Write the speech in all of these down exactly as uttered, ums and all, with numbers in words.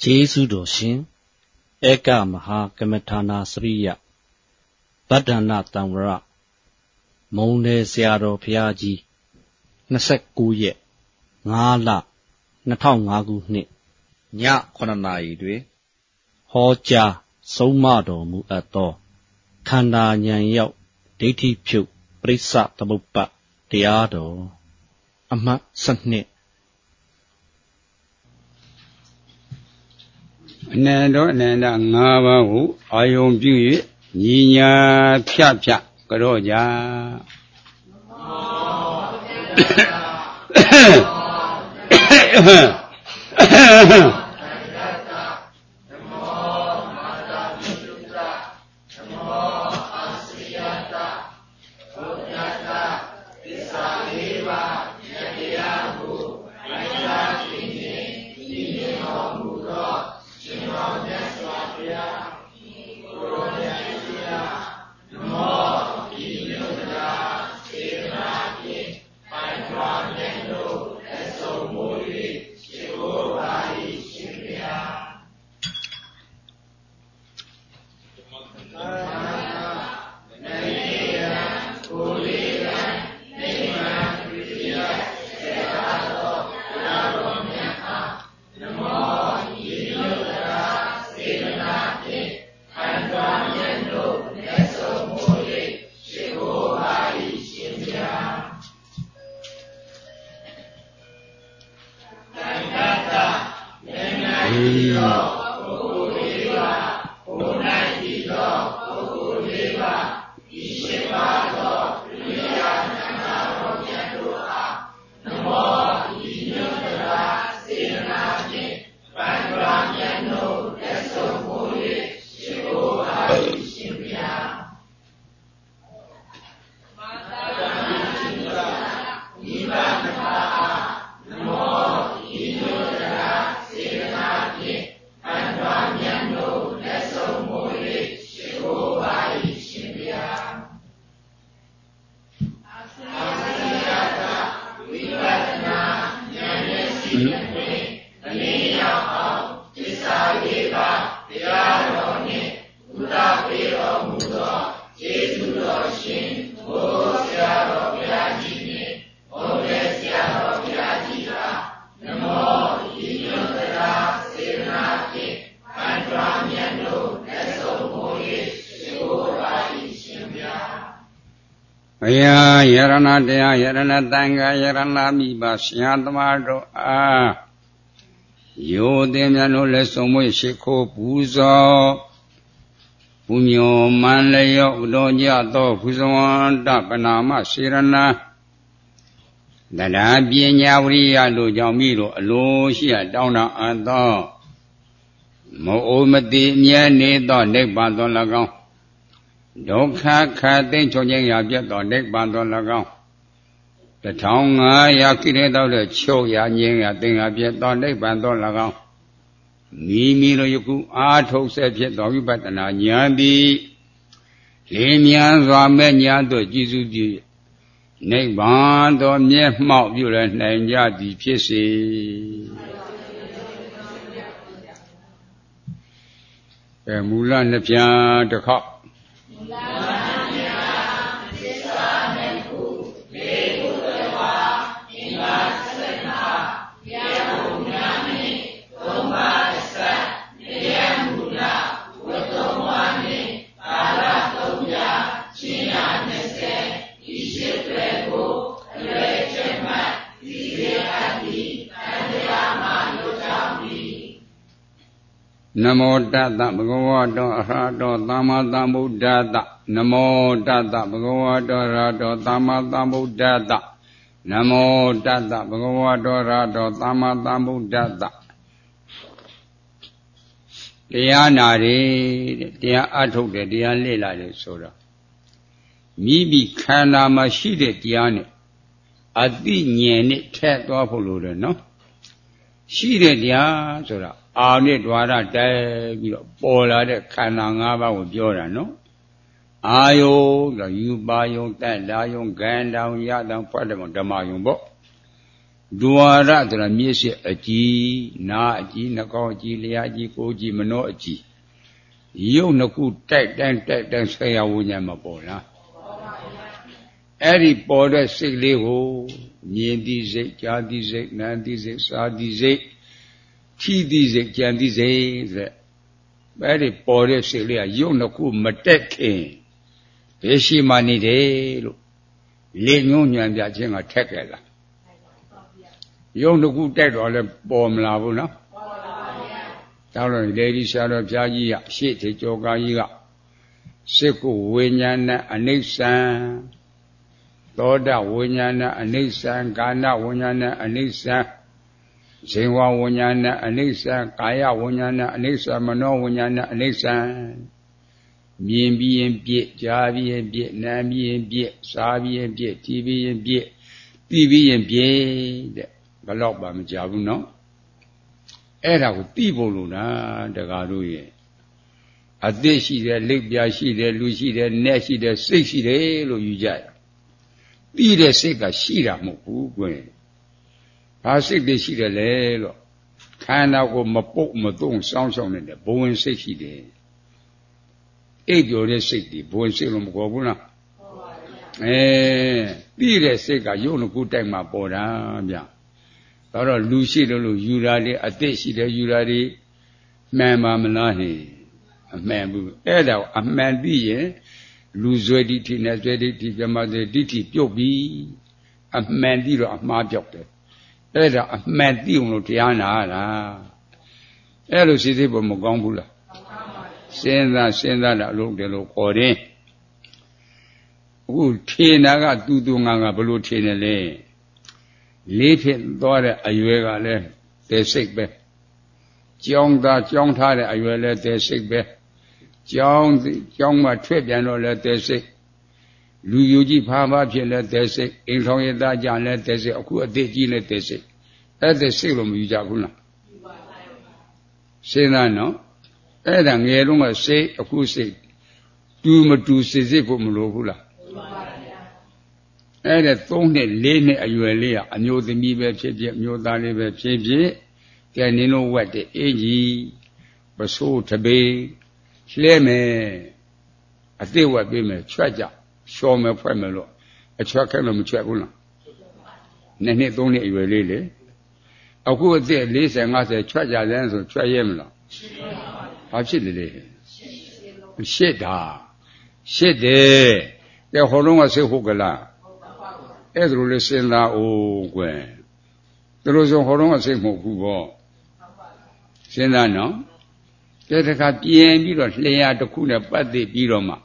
Jesu doshin, Eka Maha Kamatana Sriya, Badana Tamra, Monde Siaro Piaji, Nasek Guye, Ngala, Natong Agu Nit, Nya Konanai Dwe, Hoja, Somado Mu Ato, Kanda Nyan Yau, Diti Pu, Prisa Tabupa, Diado, Ama Sanit. Nando Nanda Ngava, Ayom Bui, Nina Piapia, Garoja. Ya Yarana Dea Yarana Tanga Yarana Miba Siantamado Ah Yo Demiano Lesomo Shiko Puzo Pumio Manleo Udoja Do Puzoan Dapanama Sirana Dada Bienya Uriya Lo Jamiro Lo Shia Downa Ando Mo Omati Miane Do Nekbando Lagong Dokha Khatin Chojing Yabjet or Nick Bandon Lagong. The town Yakine Dole Cho Yang Yating Abjet or Nick Bandon Lagong. Mimi no Yuku Ato Subject of Yubatana Yandi Limian Ramen Yando Jizu Nick Bandon Yeh Mount Yulan and Yadi Pisi Mulan Nepia the Cock. Namo Tata Bhagavato Arahato Samma Buddhata Namo Tata Bhagavato Arahato Samma Buddhata Namo Tata Bhagavato Arahato Samma Buddhataတရားနာတယ်တရားအထုတ်တယ်တရားလေ့လာတယ်ဆိုတော့မိမိခန္ဓာမှာရှိတဲ့တရားနဲ့အသိဉာဏ်နဲ့ထက်သွားဖို့လိုတယ်နော်ရှိတဲ့တရားဆိုတာအာနဲ့ဓဝါရတဲပြီးတော့ပေါ်လာတဲ့ခန္ဓာ၅ပါးကိုပြောတာနော်အာယုဆိုယူပါယုတက်လာယုကန္တံယတံဖွတ်တယ်ဓမ္မယုပေါ့ဒွါရဆိုတာမျက်စိအကြည့်နားအကြည့်နှာခေါင်းအကြည့်လျှာအကြည့်ကိုယ်အကြည့်မနှောအကြည့်ရုပ်နှစ်ခုတိုက်တိုင်းတိုက်တိုင်းဆရာဝဉ္ဇဉ်မပေါ်လားအဲ့ဒီပေါ်တဲ့စိတ်လေးကိုမြင်သိစိတ်ကြားသိစိတ်နားသိစိတ်စားသိစိတ်ထိသိစိတ်ကြံသိစိတ်ဆိုတဲ့အဲ့ဒီပေါ်တဲ့စိတ်လေးကရုပ်နှစ်ခုမတက်ခင်ဘယ်ရှိမှနေတယ်လို့လေညွှန်းညံပြခြင်းကထက်ခဲ့လားရုပ်နှစ်ခုတက်တော့လဲပေါ်မလာဘူးနော်ပေါ်ပါပါဗျာဒါလို့လေဒီဆရာတော်ဘုရားကြီးကရှေ့ထေကျော်ကာကြီးကစိတ်ကိုဝိညာဏအနိစ္စံသောတဝိညာဏအနိစ္စံကာဏဝိညာဏအနိစ္စံဇေဝဝိညာဏအနိစ္စံကာယဝိညာဏအနိစ္စံမနောဝိညာဏအနိစ္စံမြင်ပြီးရင်ပြည့်ကြားပြီးရင်ပြည့်နားပြီးရင်ပြည့်စားပြီးရင်ပြည့်ကြည့်ပြီးရင်ပြည့်သိပြီးရင်ပြည့်တဲ့ဘယ်တော့မှမကြဘူးနော်အဲ့ဒါကိုသိဖို့လို့လားတကားတို့ရဲ့အသိရှိတယ်လက်ပြရှိတယ်လူရှိတယ်နက်ရှိတယ်စိတ်ရှိတယ်လို့ယူကြရသိတဲ့စိတ်ကရှိတာမဟုတ်ဘူးကွယ်ဘာစိတ်တွေရှိတယ်လဲလို့ခန္ဓာကိုမပုတ်မသုံးစောင်းဆောင်နေတဲ့ဘဝင်စိတ်ရှိတယ်အိပ်ကျော်တဲ့စိတ်တွေဘဝင်စိတ်လို့မခေါ်ဘူးလားဟုတ်ပါဘူးအဲသိတဲ့စိတ်ကရုပ်နှစ်ခုတိုက်မှပေါ်တာဗျဒါတော့လူရှိတယ်လို့ယူတာလေအသိရှိတယ်ယူတာလေမှန်ပါမလားဟင်အမှန်ဘူးအဲ့ဒါအမှန်သိရင်လူဇွဲဒိဋ္ဌိနဲ့ဇွဲဒိဋ္ဌိပြမဇွဲဒိဋ္ဌိပြုတ်ပြီးအမှန်သိတော့အမှားပြောက်တယ်အဲ့ဒါအမှန်သိအောင်လို့တရားနာတာအဲ့လိုစိစိပေါ်မကောင်းဘူးလားစဉ်းစားစဉ်းစားတာအလုပ်တယ်လို့ခေါ်တယ်အခုထေနာကတူတူငါငါဘလို့ထေနေလဲလေးဖြစ်သွားတဲ့အရွယ်ကလည်းသေစိတ်ပဲကြောင်းသားကြောင်းထားတဲ့အရွယ်လည်းသေစိတ်ပဲကြောင်းကြောင်းမှထွက်ပြန်တော့လည်းသေစိတ်လူယူကြီးဖားဖားဖြစ်လည်းသေစိတ်အိမ်ဆောင်ရသားကြလည်းသေစိတ်အခုအသေးကြီးလည်းသေစိတ်အဲ့ဒါစိတ်လို့မယူကြဘူးလားယူပါပါစဉ်းစားနော်အဲ့ဒါငယ်လုံးကစိတ်အခုစိတ်တူမတူစိစိဖို့မလိုဘူးလားယူပါပါအဲ့ဒါသုံးနှစ်လေးနှစ်အရွယ်လေးကအမျိုးသမီးပဲဖြစ်ဖြစ်အမျိုးသားလေးပဲဖြစ်ဖြစ်ကဲနင်းလို့ဝတ်တဲ့အင်ကြီးပစိုးတပေလှဲမယ်အသိဝတ်ပေးမယ်ချွတ်ကြရှော်မယ်ဖွဲ့မယ်လို့အချွတ်ခဲလို့မချွတ်ဘူးလားနှစ်နှစ်သုံးနှစ်အရွယ်လေးလေအခုအသက်၄၀ ၅၀ချွတ်ကြတယ်ဆိုချွတ်ရဲမလားဘာဖြစ်လဲလေရှစ်တာရှစ်တယ်ကဲဟောလုံးကစိတ်ဟုတ်ကလားအဲ့ဒါလိုလေစဉ်းစားအောင်ကွယ်သူတို့ဆိုဟောတော့ကစိတ်မဟုတ်ဘူးပေါ့စဉ်းစားနော်ကဲတခါပြင်ပြီးတော့လျှာတစ်ခုနဲ့ပတ်သက်ပြီးတော့မှ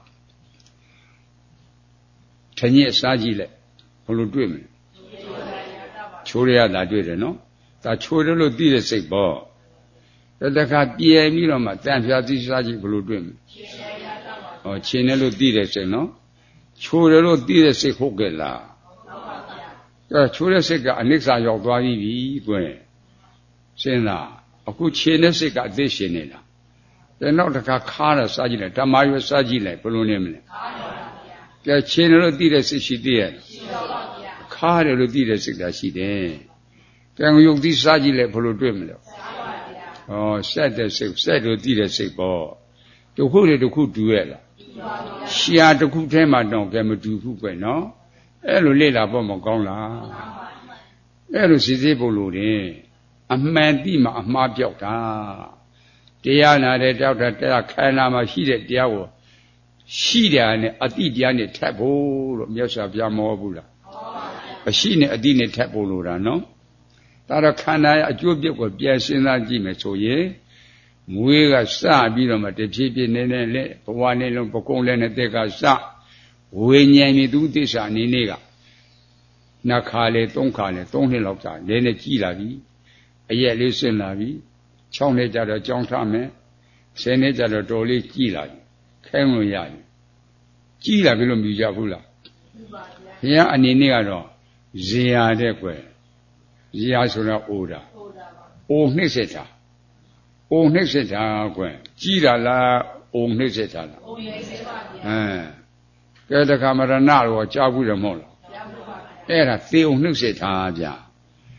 ထညစ်စားကြည့်လိုက်ဘလို့တွေ့မလဲချိုးရရတာတွေ့တယ်နော်ဒါချိုးတယ်လို့သိတဲ့စိတ်ပေါ့တခါပြင်ပြီးတော့မှတန်ဖြာသိစားကြည့်ဘလို့တွေ့မလဲဟောချင်းတယ်လို့သိတဲ့စိတ်နော်ချိုးတယ်လို့သိတဲ့စိတ်ဟုတ်ကဲ့လားအဲချိုးတဲ့စိတ်ကအနိစ္စရောက်သွားပြီကွယ်စဉ်းစားအခုခြေနဲ့စိတ်ကအသေးရှင်နေလားတဲ့နောက်တစ်ခါခါတော့စားကြည့်လိုက်ဓမ္မရွယ်စားကြည့်လိုက်ဘယ်လိုနေမလဲခါပါဗျာကဲခြေနဲ့လို့သိတဲ့စိတ်ရှိသေးရဲ့ရှိပါပါဗျာခါတယ်လို့သိတဲ့စိတ်ကရှိတယ်ကဲရုပ်သီးစားကြည့်လိုက်ဘယ်လိုတွေ့မလဲစားပါဗျာဩဆက်တဲ့စိတ်ဆက်လို့သိတဲ့စိတ်ပေါ့တခုတည်းတခုတူရဲ့လားတူပါဗျာရှာတခုထဲမှာတော့ကဲမတူဘူးပဲနော်အဲ့လိုလေ့လာဖို့မကောင်းလားအဲ့လိုစီစီဖို့လို့တယ်အမှန်တိမှအမှားပြောက်တာတရားနာတဲ့တောက်တာတရားခန္ဓာမှာရှိတဲ့တရားကိုရှိတယ်နဲ့အတိတရားနဲ့ထပ်ဖို့လို့မြတ်စွာဘုရားမဟောဘူးလားအရှိနဲ့အတိနဲ့ထပ်ဖို့လို့တာနော်ဒါတော့ခန္ဓာရဲ့အကျိုးပြစ်ကိုပြန်စဉ်းစားကြည့်မယ်ဆိုရင်မွေးကစပြီးတော့မှတဖြည်းဖြည်းနေနေလေဘဝနဲ့လုံးပကုံးလဲနဲ့တက်ကစဝိညာဉ်နဲ့သူသစ္စာအနေနဲ့ကနှစ်ခါလေသုံးခါလေသုံးနှစ်လောက်ကြာလဲနဲ့ကြည်လာပြီအရက်လေးဆင်းလာပြီ၆နှစ်ကြာတော့ကြောင်းထားမယ်ဆယ်နှစ်ကြာတော့တော်လေးကြည်လာပြီခဲလို့ရပြီကြည်လာပြီလို့မြည်ကြဘူးလားမှန်ပါဗျာဘုရားအနေနဲ့ကတော့ဇေယတဲ့ကွယ်ဇေယဆိုတော့အိုတာအိုတာပါအိုနှိမ့်ဆက်တာအိုနှိမ့်ဆက်တာကွယ်ကြည်လာလားအိုနှိမ့်ဆက်တာလားအိုနှိမ့်ဆက်ပါဗျာဟမ်ကဲတခါမရဏတော့ကြားဘူးတယ်မဟုတ်လားကြားဘူးပါဗျာအဲ့ဒါသေုံနှုတ်ဆက်တာဗျာ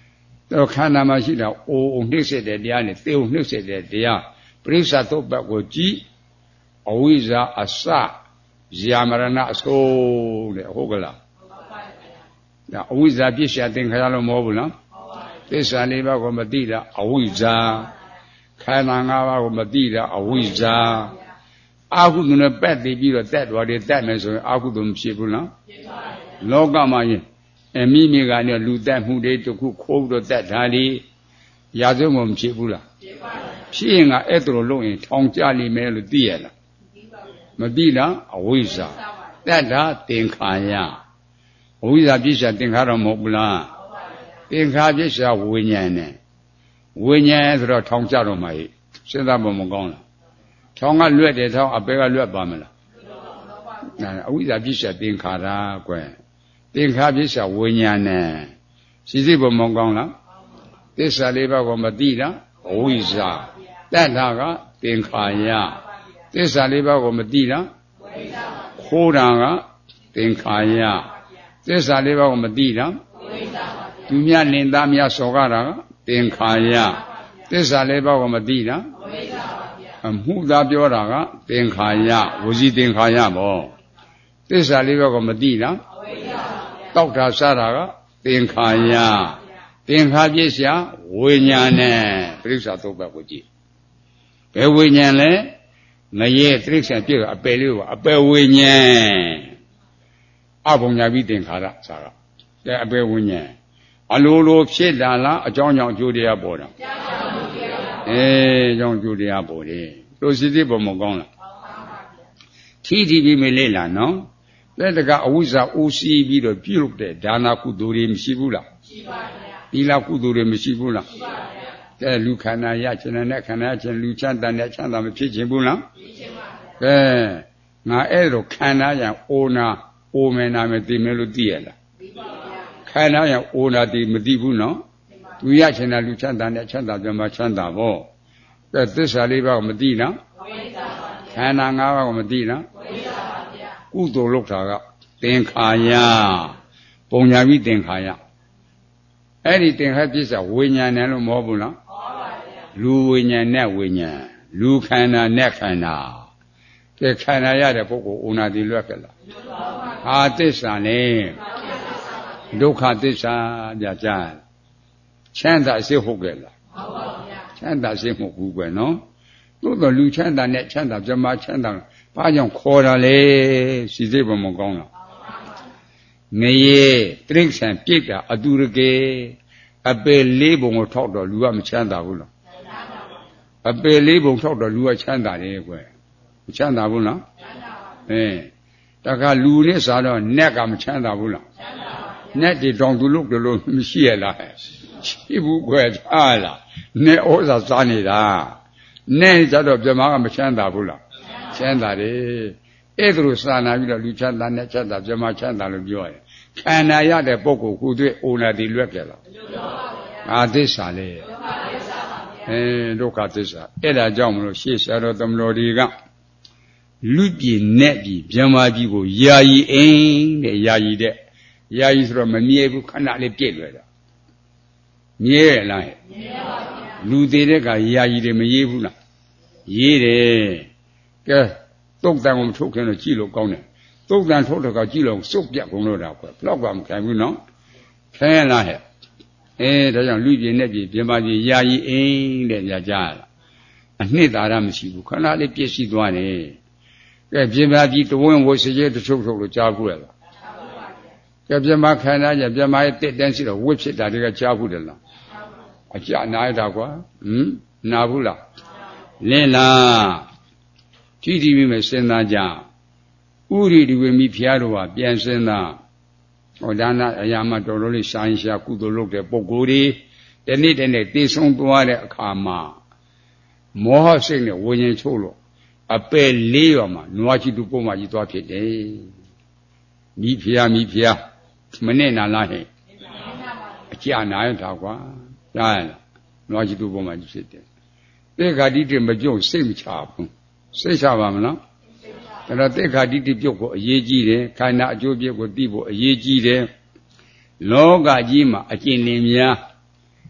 တော့ခန္ဓာမှာရှိတာအိုးနှိမ့်ဆက်တဲ့တရားနဲ့သေုံနှိမ့်ဆက်တဲ့တရားပရိစ္ဆသုတ်ပတ်ကိုကြည့်အဝိဇ္ဇာအစဇာမရဏအစိုးတဲ့ဟုတ်ကလားဒါအဝိဇ္ဇာပြည့်စရာသင်္ခါရလို့မဟုတ်ဘူးနော်သစ္စာလေးပါးကိုမသိတာအဝိဇ္ဇာခန္ဓာ၅ပါးကိုမသိတာအဝိဇ္ဇာအာဟုသူနဲ့ပက်တည်ပြီးတော့တက်တော်တယ်တက်မယ်ဆိုရင်အာဟုသူမဖြစ်ဘူးနော်လောကမှာရင်အမိမိကနေလူတက်မှုတွေတခုခိုးပြီးတော့တက်တာလေရာဇဝမဖြစ်ဘူးလားဖြစ်ရင်ကအဲ့ဒါလိုလုပ်ရင်ထောင်ကြလိမ့်မယ်လို့သိရလားမသိလားအဝိဇ္ဇာတက်တာသင်္ခါရအဝိဇ္ဇာပြည့်စရာသင်္ခါရမဟုတ်ဘူးလားသင်္ခါပြည့်စရာဝိညာဉ်နဲ့ဝိညာဉ်ဆိုတော့ထောင်ကြတော့မှစဉ်းစားဖို့မကောင်းလားထောင်ကလွတ်တယ်ထောင်အပေကလွတ်ပါမလားအဝိဇ္ဇာပြည့်စရာသင်္ခါရကွယ်သင်္ခါပြည့်စရာဝိညာဉ်နဲ့ရှိစိဖို့မကောင်းလားသစ္စာလေးပါးကိုမသိတာအဝိဇ္ဇာတတ်တာကသင်္ခါရသစ္စာလေးပါးကိုမသိတာခိုးတာကသင်္ခါရသစ္စာလေးပါးကိုမသိတာသူများလင်သားများစော်ကားတာကသင်္ခါရသစ္စာလေးပါးကိုမသိတာအမှုသာပြောတာကသင်္ခါရဝစီသင်္ခါရပေါ့သစ္စာလေးပါးကိုမသိတာတောက်တာစားတာကသင်္ခါရသင်္ခါပြည့်စရာဝိညာဉ်နဲ့ပရိစ္ဆာသုတ်ပတ်ကိုကြည့်ဘယ်ဝိညာဉ်လဲငရဲတိရစ္ဆာန်ပြည့်အပယ်လေးကအပယ်ဝိညာဉ်အဘုံညာပြီးသင်္ခါရစားတာတဲ့အပယ်ဝိညာဉ်အလိုလိုဖြစ်လာလားအကြောင်းကြောင့်အကျိုးတရားပေါ်တာအဲအကြောင်းအကျိုးတရားပေါ်တယ်လို့စီစီပေါ်မကောင်းလားထီထီပြီးမလေးလားနော်လက်တကအဝိဇ္ဇာအိုးစီးပြီးတော့ပြုလုပ်တဲ့ဒါနာကုသိုလ်တွေမရှိဘူးလားရှိပါဗျာဒီလားကုသိုလ်တွေမရှိဘူးလားရှိပါဗျာကဲလူခန္ဓာရချင်တဲ့ခန္ဓာချင်းလူချမ်းသာတဲ့ချမ်းသာမဖြစ်ခြင်းဘူးလားဖြစ်ခြင်းပါဗျာကဲငါအဲ့လိုခန္ဓာရအိုနာအိုမယ်နာမယ်သိမယ်လို့သိရလားသိပါဗျာခန္ဓာရအိုနာသိမသိဘူးနော်သူရချင်တဲ့လူချမ်းသာတဲ့ချမ်းသာကြမှာချမ်းသာပေါ့ကဲသစ္စာလေးပါးကိုမသိလားခန္ဓာ၅ပါးကိုမသိလားကုသိုလ်လုပ်တာကသင်္ခါရပုံညာပြီးသင်္ခါရအဲ့ဒီသင်္ခါပြစ္ဆာဝိညာဉ်နဲ့လို့မဟုတ်ဘူးလားမှန်ပါဗျာလူဝိညာဉ်နဲ့ဝိညာဉ်လူခန္ဓာနဲ့ခန္ဓာကဲခန္ဓာရတဲ့ပုဂ္ဂိုလ်ဥနာတိလွတ်ကြလားဟာသစ္စာနဲ့ဒုက္ခသစ္စာကြကြချမ်းသာစိတ်ဟုတ်ကြလားမှန်ပါဗျာချမ်းသာစိတ်မဟုတ်ဘူးကွယ်နော်သို့တော်လူချမ်းသာနဲ့ချမ်းသာပြမချမ်းသာဘာကြောင့်ခေါ်တာလဲစီစိတ်ဘမကောင်းလားငရေတိရစ္ဆာန်ပြိတ္တာအတူရကေအပေလေးပုံကိုထောက်တော့လူကမချမ်းသာဘူးလားအပေလေးပုံထောက်တော့လူကချမ်းသာတယ်ကွယ်မချမ်းသာဘူးလားအဲတခါလူနဲ့စားတော့နက်ကမချမ်းသာဘူးလားနက်ဒီတောင်သူလို့ကြလို့မရှိရလားရှိဘူးကွယ်အားလားနဲ့ဩဇာစားနေတာနဲ့ကြတော့ပြမကမချမ်းသာဘူးလားချမ်းသာတယ်အဲ့ဒါလိုစာနာပြီးတော့လူချမ်းသာနဲ့ချမ်းသာပြမချမ်းသာလို့ပြောရတယ်ခန္ဓာရတဲ့ပုဂ္ဂိုလ်ခုတွေ့အိုနာတိလွတ်ကြလားအာသစ္စာလေအဲဒုက္ခသစ္စာအဲ့ဒါကြောင့်မလို့ရှေ့ဆရာတော်သမတော်တွေကလူပြည်နဲ့ပြည်ဗြဟ္မာပြည်ကိုယာယီအိမ်တဲ့ယာယီတဲ့ယာယီဆိုတော့မမြဲဘူးခဏလေးပြည့်လွယ်တာမြဲရလားမြဲပါဗျာလူသေးတဲ့ကယာယီတွေမရေးဘူးလားရေးတယ်ကဲတုတ်တန်ကိုမထုတ်ခင်တော့ကြည့်လို့ကောင်းတယ်တုတ်တန်ထုတ်တော့ကကြည့်လို့စုပ်ပြတ်ကုန်လို့တာကွယ်ဘလောက်ကမခံဘူးနော်ခဲလားဟဲ့အဲဒါကြောင့်လူပြည်နဲ့ပြည်ပြင်ပါပြည်ယာယီအိမ်တဲ့ညာကြလားအနှစ်သာရမရှိဘူးခဏလေးပြည့်စည်သွားတယ်ကဲပြင်ပါပြည်တဝင်းဝစီကျဲတချို့ထုတ်လို့ကြားဘူးလားကဲပြင်ပါခန္ဓာကြပြင်ပါရဲ့တစ်တန်းရှိတော့ဝိဖြစ်တာတွေကကြားဘူးတယ်လားအကြနာရတာကွာဟမ်နာဘူးလားလင်းလားကြည့်ကြည့်ပြီးမှစဉ်းစားကြဥရိဒီဝေမိဖျားတော်ဟာပြန်စဉ်းစားဟောဒါနအရာမှတော်တော်လေးရှာရင်ရှာကုသိုလ်လုပ်တဲ့ပုဂ္ဂိုလ်တွေတနေ့တနေ့တေဆုံးသွားတဲ့အခါမှာမောဟစိတ်နဲ့ဝิญဉ်ချုပ်လို့အပယ်လေးရောမှာနွားချီတူပုံမှကြီးသွားဖြစ်တယ်မိဖျားမိဖျားမနဲ့နာလားဟဲ့အကြနာရတာကွာကြားရလားနွားချီတူပုံမှကြီးဖြစ်တယ်တေခါတိတိမကြုံစိတ်မချဘူးစိတ်ချပါမလားဒါတော့တေခါတိတိပြုတ်ကိုအရေးကြီးတယ်ခန္ဓာအကျိုးပြည့်ကိုသိဖို့အရေးကြီးတယ်လောကကြီးမှာအကျဉ်းလင်းများ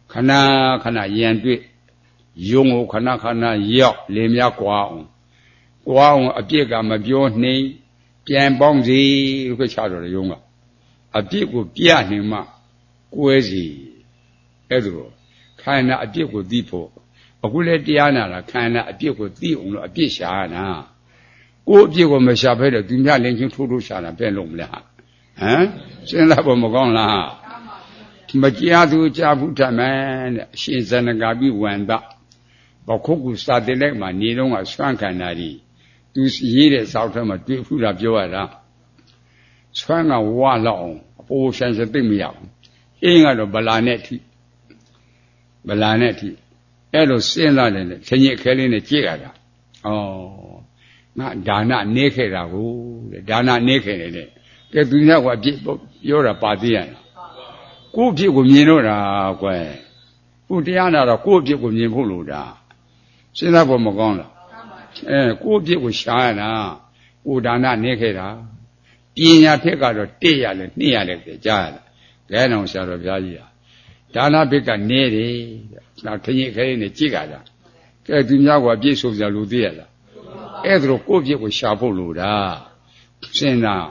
ခဏခဏရန်တွေ့ယုံကိုခဏခဏရောက်လေများကွာအောင်ကွာအောင်အပြစ်ကမပြောနှိမ်ပြန်ပေါင်းစီလို့ခချတော်တယ်ယုံကအပြစ်ကိုပြနေမှကွဲစီအဲ့ဒါခန္ဓာအပြစ်ကိုသိဖို့အခုလဲတရားနာတာခန္ဓာအပြစ်ကိုသိအောင်လို့အပြစ်ရှာရတာကိုယ်အပြစ်ကိုမရှာဖဲတော့သူများလင်းချင်းထိုးထိုးရှာတာပဲလုံးမလဲဟမ်စဉ်းစားဖို့မကောင်းလားမကြားသူကြားဘူးထမှန်တဲ့အရှင်ဇနဂါပိဝန္တဘခုတ်ကူစာတိလိုက်မှာနေတော့ကဆွမ်းခန္ဓာကြီးသူရေးတဲ့စောက်ထဲမှာတွေ့ဖူးတာပြောရတာဆွမ်းကဝါလောက်အောင်အပိုးဆိုင်စသိမရဘူးအင်းကတော့ဗလာနဲ့ထိဗလာနဲ့ထိအဲ့လိုစဉ်းစားတယ်ခင်းကြီးအခဲလေးနဲ့ကြည့်ရတာဩငါဒါနနေခဲ့တာကိုတဲ့ဒါနနေခဲ့တယ်တဲ့ကဲသူများကအပြစ်ပြောတာပါသေးရလားကိုယ့်အဖြစ်ကိုမြင်တော့တာကွယ်ခုတရားနာတော့ကိုယ့်အဖြစ်ကိုမြင်ဖို့လို့တာစဉ်းစားဖို့မကောင်းလားအဲကိုယ့်အဖြစ်ကိုရှားရတာကိုယ်ဒါနနေခဲ့တာပညာထက်ကတော့တိရလဲနှိရလဲကြကြားရတာလဲအောင်ဆရာတော်ဘုရားကြီးဟာဒါနဘိကနေတယ်ဒါခရင်ခဲနေကြည့်ကြတာကဲသူများကအပြည့်ဆိုကြလို့သိရလားအဲ့ဒါကိုကိုယ့်အဖြစ်ကိုရှာဖို့လို့တာစဉ်းစား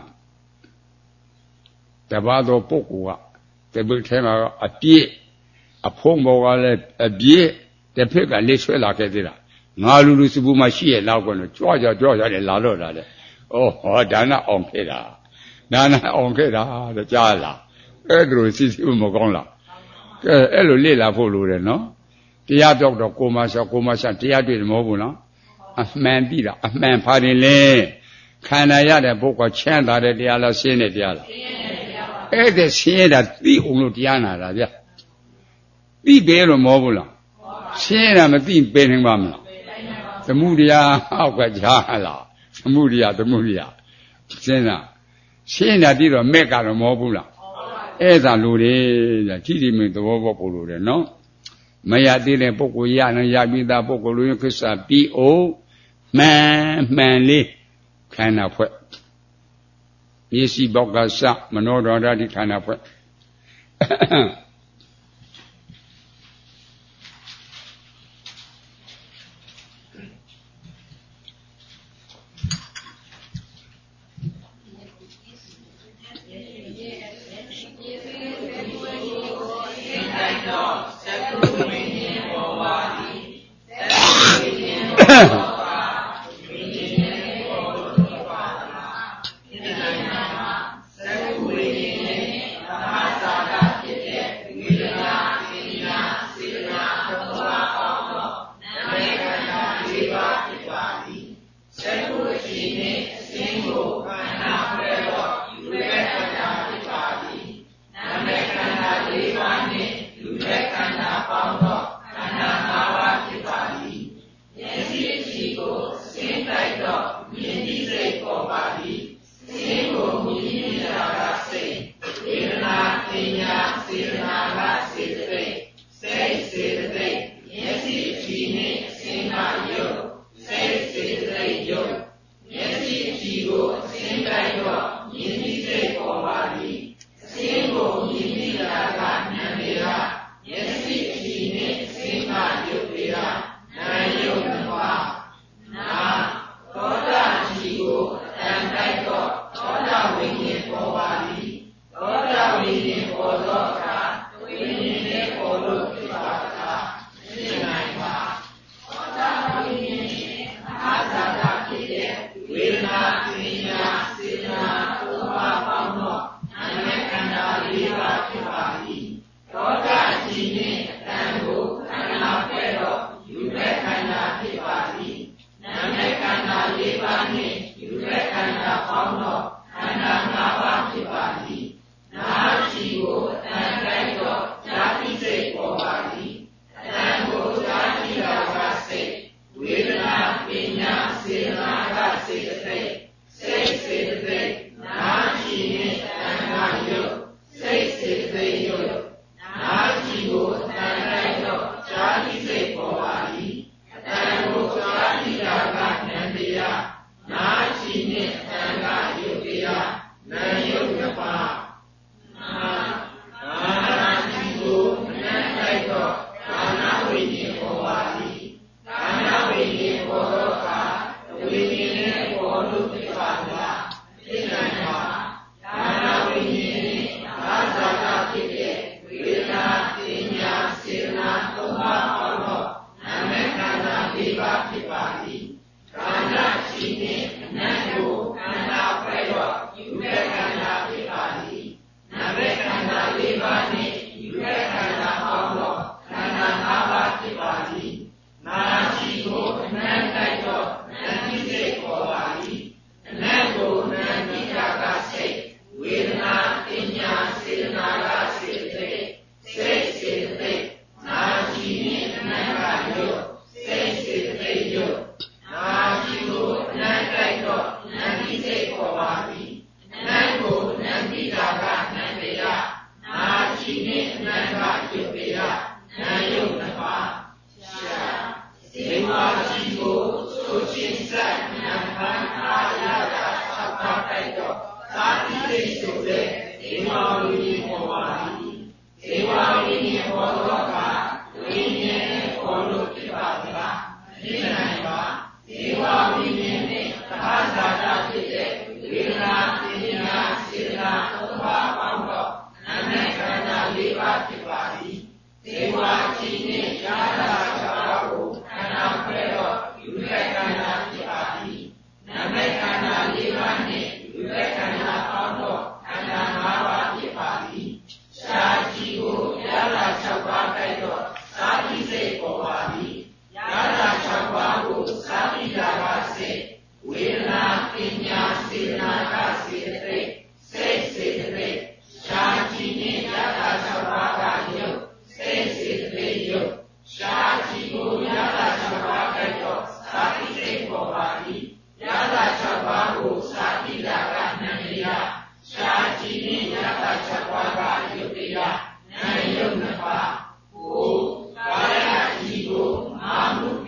တပါးသောပုဂ္ဂိုလ်ကတပိတ်ထဲမှာအပြည့်အဖုံးဘောကလည်းအပြည့်တစ်ဖက်ကလေးဆွဲလာခဲ့သေးတာငါလူလူစပူမှရှိရလောက်ကွလို့ကြွားကြကြွားရတယ်လာတော့တာလေဩဟောဒါနအောင်ခဲ့တာဒါနအောင်ခဲ့တာတဲ့ကြားလားအဲ့ဒါလိုစီစီမကောင်းလားကဲအဲ့လိုလေ့လာဖို့လိုတယ်နော်တရားပြောက်တော့ကိုမဆောကိုမဆောတရားတွေ့တယ်မဟုတ်ဘူးနော်အမှန်ပြီလားအမှန်ဖာတယ်လေခန္ဓာရတဲ့ပုဂ္ဂိုလ်ချမ်းသာတဲ့တရားလားရှင်းတဲ့တရားလားအဲ့ဒါရှင်းရတာသိအောင်လို့တရားနာတာဗျသိတယ်လို့မဟုတ်ဘူးလားရှင်းတာမသိပေနိုင်ပါမလားသမှုတရားဟောက်ကကြားလားသမှုတရားသမှုတရားရှင်းတာရှင်းတာပြီးတော့မဲ့ကတော့မဟုတ်ဘူးလားအဲ့ဒါလူတွေကြည်ကြည်မင်းသဘောပေါက်ဖို့လိုတယ်နော်မရသေးတဲ့ပုဂ္ဂိုလ်ရရင်ရပြီးသားပုဂ္ဂိုလ်လူရင်ခစ္စာပြီးအောင်မှန်မှန်လေးခန္ဓာဖွဲ့မျက်စိဘောက်ကစမနောဒရတိခန္ဓာဖွဲ့ဝေဒနာပညာစေနာသုံးပါးပေါင်း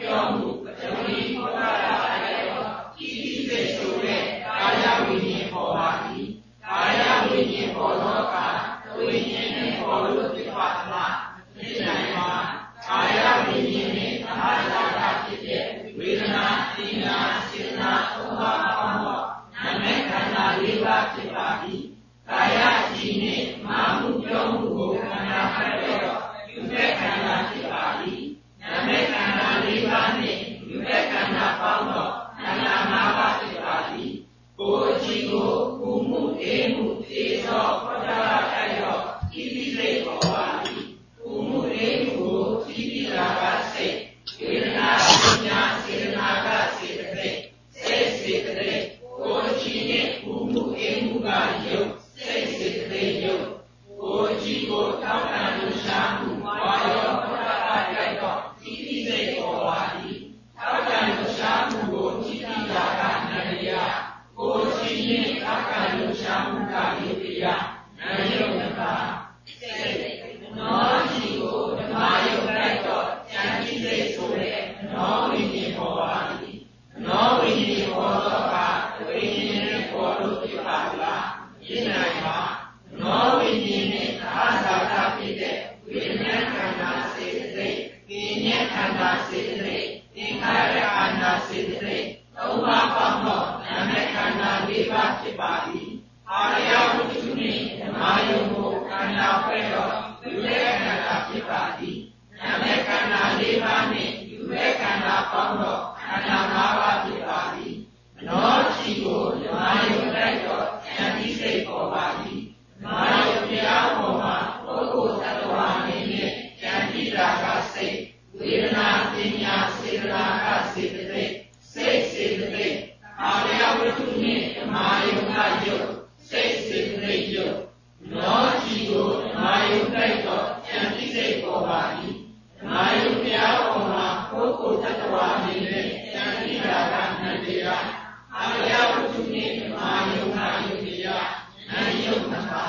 ပြောမှုပထဝီဟောတာတဲ့တော့ဤဤစိတ်ဆိုတဲ့ကာယဝိညာဉ်ပေါ်ပါသည်ကာယဝိညာဉ်ပေါ်သောအခါဝိညာဉ်နဲ့ပေါ်လို့ဖြစ်ပါသလားဖြစ်နိုင်ပါကာယဝိညာဉ်နဲ့သမာဓိတာဖြစ်တဲ့ဝေဒနာသင်ညာစေတနာသုံးပါးပေါင်းသောနာမခန္ဓာလေးပါးဖြစ်ပါသည်ကာယရှိနှင့်မာမှုပြောမှုကိုခန္ဓာဖတ်တော့ယူတဲ့ခန္ဓာဖြစ်ပါသည်နာမခန္ဓာလေးပါးနှင့်ယူတဲ့ခန္ဓာပေါင်းသောခန္ဓာ၅ပါးဖြစ်ပါသည်ကိုယ်ကြည့်ကိုကုမှုအေးမှုသေသောခေါ်တာတိုက်တော့ဤသည့်စိတ်ပေါ်ပါသည်ကုမှုအေးမှုကိုကြည့်ပြီးတာကစိတ်ဝေဒနာပညာစေတနာကစေတသိက်စိတ်စေတသိက်ကိုယ်ကြည့်နဲ့ကုမှုအေးမှုကယုတ်စိတ်စေတသိက်ယုတ်ကိုယ်ကြည့်ကိုတောင်းတလို့ရှားမှုဘာရောခေါ်တာတိုက်တော့ဤသည့်စိတ်ပေါ်ပါသည်တောင်းတလို့ရှားမှုကိုကြည့်ပြီးတာကနန္တရားကိုယ်ရှိရင်အကံလူရှာမှုကယုတ်တရားနာယုတ်နပါစိတ်နောရှိကိုဓမ္မယုတ်လိုက်တော့ဉာဏ်ကြည့်စိတ်ဆိုတဲ့နောဝိညာဉ်ပေါ်ပါသည်နောဝိညာဉ်ပေါ်တော့ကဝိညာဉ်နဲ့ပေါ်လို့ဖြစ်ပါလားဖြစ်နိုင်ပါနောဝိညာဉ်နဲ့သာသာတာဖြစ်တဲ့ဝိညာဉ်ခန္ဓာစေတသိက်ဉာဏ်ခန္ဓာစေတသိက်သင်္ခါရခန္ဓာစေတသိက်သုံးပါးပေါင်းသောနာမခန္ဓာလေးပါးဖြစ်ပါသည်အာရယဝတ္ထုနှင့်ဓမ္မယုံကိုခန္ဓာဖွဲ့တော့ယူတဲ့ခန္ဓာဖြစ်ပါသည်နာမခန္ဓာလေးပါးနှင့်ယူတဲ့ခန္ဓာပေါင်းတော့ခန္ဓာ၅ပါးဖြစ်ပါသည်မနောရှိကိုဓမ္မယုံလိုက်တော့ဉာဏ်ဤစိတ်ပေါ်ပါသည်ဓမ္မယုံတရားပေါ်မှာပုဂ္ဂိုလ်သတ္တဝါအနေနဲ့ဉာဏ်ဤတာကစိတ်ဝေဒနာပညာစေတနာကစေတသိက်စိတ်စေတသိက်အာရယဝတ္ထုနှင့်ဓမ္မယုံကယုတ်စိတ်စေတသိက်ယုတ်နောရှိကိုဓမ္မယုံလိုက်တော့ဉာဏ်ဤစိတ်ပေါ်ပါသည်ဓမ္မယုံတရားပေါ်မှာပုဂ္ဂိုလ်သတ္တဝါအနေနဲ့ဉာဏ်ဤတာကနန္တရားအာရယဝတ္ထုနှင့်ဓမ္မယုံကယုတ်တရားနာယုတ်နပါ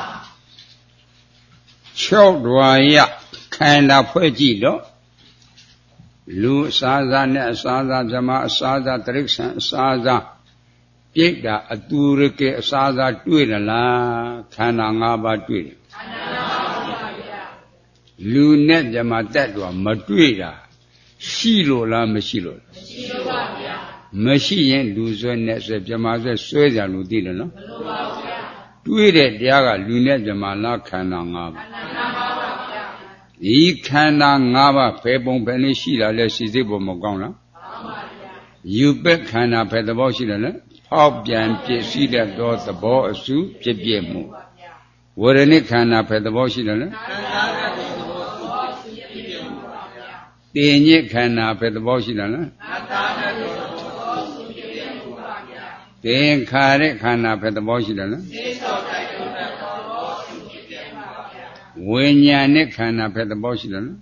၆ဓဝါယခန္ဓာဖွဲ့ကြည့်တော့လူအစားစားနဲ့အစားစားဇမအစားစားတိရစ္ဆာန်အစားစားပြိတ္တာအတူရကေအစားစားတွေ့ရလားခန္ဓာ၅ပါးတွေ့တယ်ခန္ဓာ၅ပါးပါဗျာလူနဲ့ဇမတက်တော့မတွေ့တာရှိလို့လားမရှိလို့လားမရှိလို့ပါဗျာမရှိရင်လူဆွဲနဲ့ဆွဲဇမဆွဲဆွဲကြလို့သိတယ်နော်မလို့ပါဗျာတွေ့တဲ့တရားကလူနဲ့ဇမလားခန္ဓာ၅ပါးခန္ဓာ၅ပါးဒီခန္ဓာ၅ပါးဖယ်ပုံဖယ်လေးရှိလာလဲစိစိတ်ပုံမကောင်းလားမှန်ပါဗျာယူပက်ခန္ဓာဖယ်သဘောရှိတယ်လေဖောက်ပြန်ပြည့်စည်တဲ့သောသဘောအစုဖြစ်ပြမှုဝရဏိခန္ဓာဖယ်သဘောရှိတယ်လေခန္ဓာဖယ်သဘောအစုဖြစ်ပြမှုပါဗျာတင်ညစ်ခန္ဓာဖယ်သဘောရှိတယ်လေခန္ဓာဖယ်သဘောအစုဖြစ်ပြမှုပါဗျာသင်္ခါရခန္ဓာဖယ်သဘောရှိတယ်လေသိသောတိုက်တွန်းတဲ့သဘောအစုဖြစ်ပြမှုပါဗျာဝိညာဉ်နဲ့ခန္ဓာဖယ်သဘောရှိတယ်နော်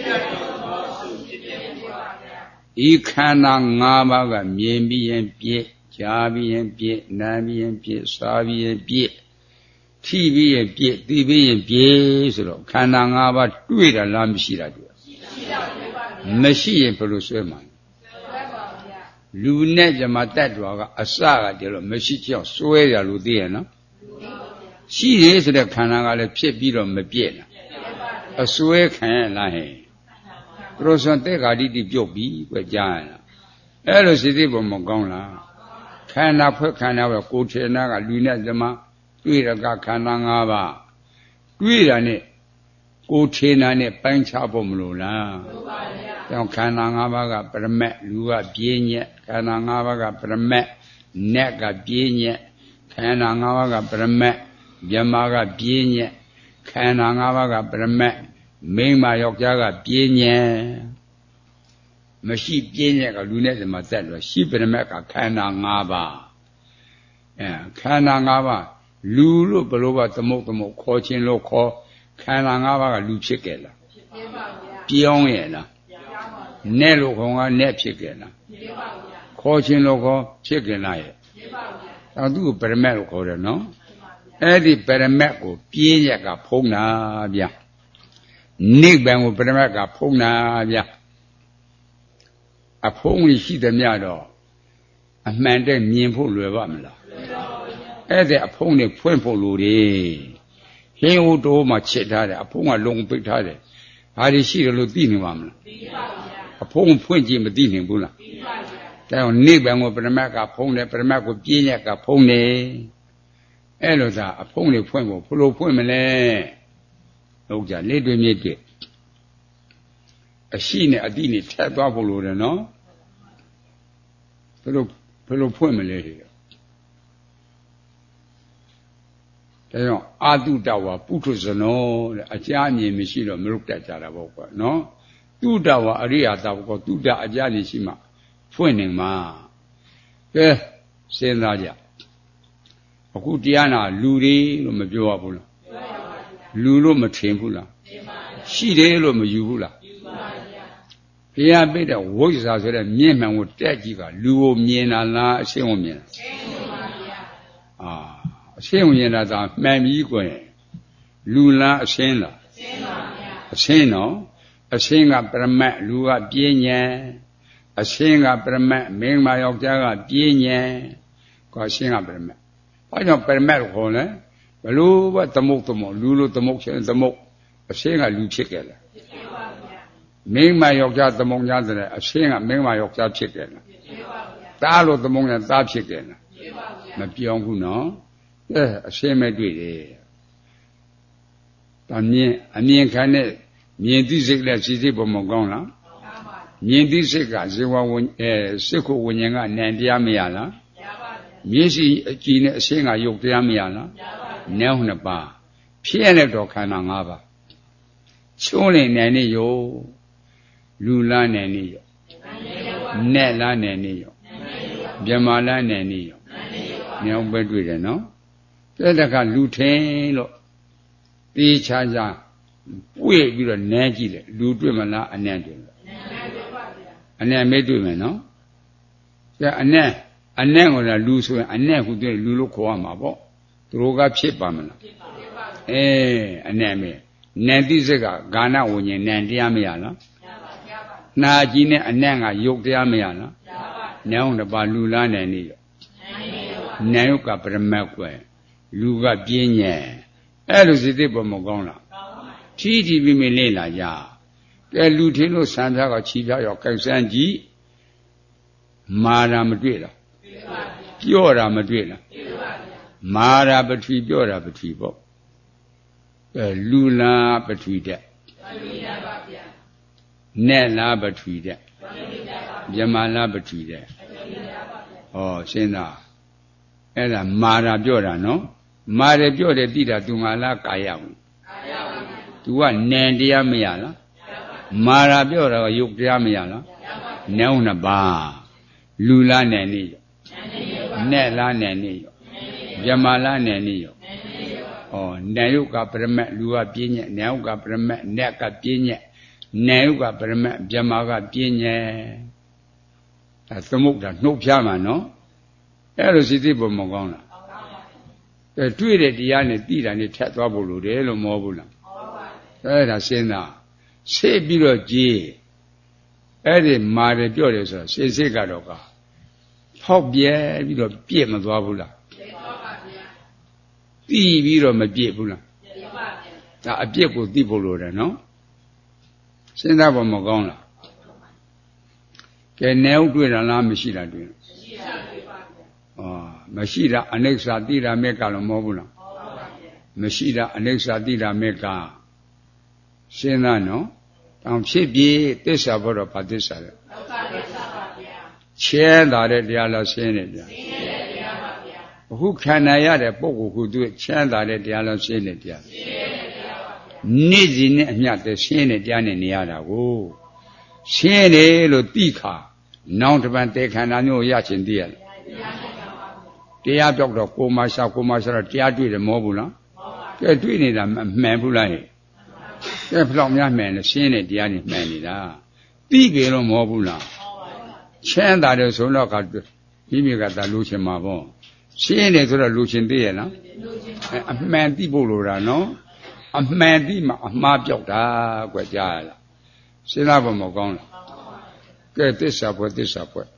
ဤခန္ဓာ၅ပါးကမြင်ပြီးရင်ပြည့်ကြားပြီးရင်ပြည့်နားပြီးရင်ပြည့်စားပြီးရင်ပြည့်ထိပြီးရင်ပြည့်သိပြီးရင်ပြည့်ဆိုတော့ခန္ဓာ၅ပါးတွေ့တာလားမရှိတာတွေ့မရှိရင်ဘယ်လိုဆွဲမှာလူနဲ့ဇမတတ်တော်ကအစကတည်းကမရှိချောက်ဆွဲရလို့သိရနော်ရှိရဆိုတဲ့ခန္ဓာကလည်းဖြစ်ပြီးတော့မပြည့်လားအစွဲခံရလားဟဲ့ပရောဇန်တဲ့ဂါတိတိပြုတ်ပြီးကြွကြားရလားအဲ့လိုစိတ်ပုံမကောင်းလားခန္ဓာဖွဲ့ခန္ဓာပဲကိုယ်ထေနာကလူနဲ့ဇမတွေ့ရကခန္ဓာ၅ပါးတွေ့တာနဲ့ကိုယ်ထေနာနဲ့ပိုင်းခြားဖို့မလိုလားမလိုပါဗျာကြောင့်ခန္ဓာ၅ပါးကပရမတ်လူကပြင်းညက်ခန္ဓာ၅ပါးကပရမတ်နတ်ကပြင်းညက်ခန္ဓာ၅ပါးကပရမတ်မြမကပြင်းညက်ခန္ဓာ၅ပါးကပရမတ်မိန်းမယောက်ျားကပြင်းညက်မရှိပြင်းညက်ကလူနဲ့ဇမသက်လို့ရှိပရမတ်ကခန္ဓာ၅ပါးအဲခန္ဓာ၅ပါးလူလို့ဘလို့ကသမုတ်သမုတ်ခေါ်ခြင်းလို့ခေါ်ခန္ဓာ၅ပါးကလူဖြစ်ကြလားဖြစ်ပါဗျာပြောင်းရဲ့လားပြောင်းပါဗျာနဲ့လို့ခေါ်ကနဲ့ဖြစ်ကြလားဖြစ်ပါဗျာခေါ်ခြင်းလို့ခေါ်ဖြစ်ကြလားရဲ့ဖြစ်ပါဗျာအဲသူ့ကိုပရမတ်လို့ခေါ်တယ်နော်အဲ့ဒီပရမတ်ကိုပြင်းရက်ကဖုံးတာဗျာနိဗ္ဗာန်ကိုပရမတ်ကဖုံးတာဗျာအဖုံးကြီးရှိသမျှတော့အမှန်တည်းမြင်ဖို့လွယ်ပါမလားအဲ့ဒါအဖုံးတွေဖွင့်ဖို့လိုတယ်ဟင်းဟိုတိုးမှချစ်ထားတယ်အဖုံးကလုံပိတ်ထားတယ်ဘာတွေရှိတယ်လို့သိနေပါမလားသိပါဗျာအဖုံးဖွင့်ကြည့်မသိနိုင်ဘူးလားသိပါဗျာဒါကြောင့်နိဗ္ဗာန်ကိုပရမတ်ကဖုံးတယ်ပရမတ်ကိုပြည့်ညက်ကဖုံးတယ်အဲ့လိုသာအဖုံးတွေဖွင့်ဖို့ဘယ်လိုဖွင့်မလဲဟုတ်ကြလေးတွေမြစ်တွေအရှိနဲ့အတိနဲ့ထက်သွားဖို့လိုတယ်နော်ဘယ်လိုဘယ်လိုဖွင့်မလဲဒီတော့ဒါကြောင့်အာတုတဝါပုထုဇနောတဲ့အကြအမြင်မရှိတော့မရုပ်တတ်ကြတာပေါ့ကွာနော်တုတဝါအရိယာတဝကောတုတအကြနေရှိမှဖွင့်နေမှာကဲစဉ်းစားကြအခုတရားနာလူတွေလို့မပြောရဘူးလားလူလို့မထင်ဘူးလားရှိတယ်လို့မယူဘူးလားဘုရားပြတဲ့ဝိဇ္ဇာဆိုတဲ့မြင့်မှန်ကိုတက်ကြည့်ကလူကိုမြင်တာလားအရှင်းကိုမြင်တာအာအရှင်းကိုမြင်တာသာမှန်ပြီးကွယ်လူလားအရှင်းလားအရှင်းနော်အရှင်းကပရမတ်လူကပြင်းညံအရှင်းကပရမတ်မင်းမယောက်ျားကပြင်းညံကိုအရှင်းကပရမတ်ဘာကြောင့်ပရမတ်ကိုခေါ်လဲဘလို့ဘသမုတ်သမုတ်လူလို့သမုတ်ချင်းသမုတ်အရှင်းကလူဖြစ်ခဲ့တယ်မင်းမယောက်ျားသမုံများတဲ့အရှင်းကမင်းမယောက်ျားဖြစ်တယ်လားသားလို့သမုံနဲ့သားဖြစ်တယ်လားမပြောင်းဘူးနော်အဲအရှင်းမဲ့တွေ့တယ်ဒါမြင်အမြင်ခံတဲ့မြင်သိစိတ်နဲ့စိစိတ်ပုံမကောင်းလားမြင်သိစိတ်ကဇေဝဝဉ္အဲစိတ်ကိုဝဉ္ဉ္ကနံတရားမရလားမျက်စိအကြည့်နဲ့အရှင်းကယုတ်တရားမရလားနည်းနှစ်ပါးဖြစ်ရတဲ့တော့ခန္ဓာ၅ပါးချုံးနေနိုင်နေရောလူလားနဲ့နေရောနဲ့လားနဲ့နေရောမြမလားနဲ့နေရောမြောင်းပဲတွေ့တယ်နော်တဲ့တခါလူထင်းလို့တေးချာချာပွေပြီးတော့နဲကြည့်တယ်လူတွေ့မလားအနံ့တွေ့လားအနံ့မေးတွေ့မယ်နော်အဲအနံ့အနံ့ကလူဆိုရင်အနံ့ခုတွေ့လူလို့ခေါ်ရမှာပေါ့သူတို့ကဖြစ်ပါမလားအဲအနံ့မေးနံတိစိတ်ကဂာနဝဉ္ဉ္နံတရားမရလားနာကြီးနဲ့အနံ့ကယုတ်တရားမရလားနန်းတပါလူလားနဲ့နေရောနန်းယုတ်ကပရမတ်ကွယ်လူကပြင်းညံအဲ့လိုစိတ်ပေါ်မကောင်းလားထီးထီးပြီးမလေ့လာကြကဲလူထင်းလို့ဆံပြားကချီပြားရောကြိုက်စမ်းကြည့်မာတာမတွေ့လားပြော့တာမတွေ့လားမာတာပထဝီပြော့တာပထဝီပေါ့အဲလူလားပထဝီတက်နဲ့လားပထဝီတဲ့မြမလားပထဝီတဲ့ဟောရှင်းသားအဲ့ဒါမာရာပြောတာနော်မာရပြောတယ်တိတာသူငါလားကာယဘူးသူကနံတရားမရလားမာရာပြောတာကယုတ်တရားမရလားနံနှစ်ပါးလူလားနဲ့နေရောနဲ့လားနဲ့နေရောမြမလားနဲ့နေရောဩနံယုတ်ကပရမတ်လူကပြင်းညက်နံယုတ်ကပရမတ်နက်ကပြင်းညက်နေဥကပရမတ်မြမကပြင်းညံဒါသမုတ်တာနှုတ်ဖြားမှာနော်အဲ့လိုစိတ်သိပုံမကောင်းလားအဲတွေ့တဲ့တရားနဲ့သိတာနဲ့ထက်သွားဖို့လိုတယ်လို့မဟုတ်ဘူးလားအဲ့ဒါစဉ်းစားရှေ့ပြီးတော့ကြည်အဲ့ဒီမာတယ်ပြောတယ်ဆိုတော့ရှေ့စိတ်ကတော့ကဖောက်ပြဲပြီးတော့ပြည့်မသွားဘူးလားပြည့်သွားပါဗျာသိပြီးတော့မပြည့်ဘူးလားပြည့်ပါဗျာဒါအပြည့်ကိုသိဖို့လိုတယ်နော်စဉ်းစားဖို့မကောင်းလားကဲနေဥတွေ့တာလားမရှိတာတွေ့လားမရှိတာတွေ့ပါဗျာဩမရှိတာအနိစ္စတိတာမေကလို့မဟုတ်ဘူးလားဟုတ်ပါဗျာမရှိတာအနိစ္စတိတာမေကစဉ်းစားနော်တောင်ဖြစ်ပြီးသစ္စာဘောတော့ဘာသစ္စာလဲဒုက္ခသစ္စာပါဗျာချဲတာတဲ့တရားလားရှင်းတယ်ဗျာရှင်းတယ်တရားပါဗျာအခုခန္ဓာရတဲ့ပုဂ္ဂိုလ်ခုသူချမ်းသာတဲ့တရားလားရှင်းတယ်တရားရှင်းတယ်နေ့စီနဲ့အမျှတည်းရှင်းတဲ့တရားနဲ့နေရတာကိုရှင်းတယ်လို့သိခါနောင်တပံတေခန္ဓာမျိုးရချင်သိရလားတရားပြောက်တော့ကိုမရှာကိုမရှာတော့တရားတွေ့တယ်မဟုတ်ဘူးလားကဲတွေ့နေတာမှန်ဘူးလားဟဲ့ကဲဘလောက်များမှန်လဲရှင်းတဲ့တရားနဲ့မှန်နေတာသိကြလို့မဟုတ်ဘူးလားချမ်းသာတယ်ဆိုတော့ကမိမိကသာလိုချင်မှာပေါ့ရှင်းတယ်ဆိုတော့လိုချင်သေးရဲ့လားအမှန်သိဖို့လိုတာနော်အမှန်သိမှအမှားပြောက်တာကွကြားရလားစဉ်းစားဖို့မကောင်းလားကကဲသစ္စာဖွဲ့သစ္စာဖွဲ့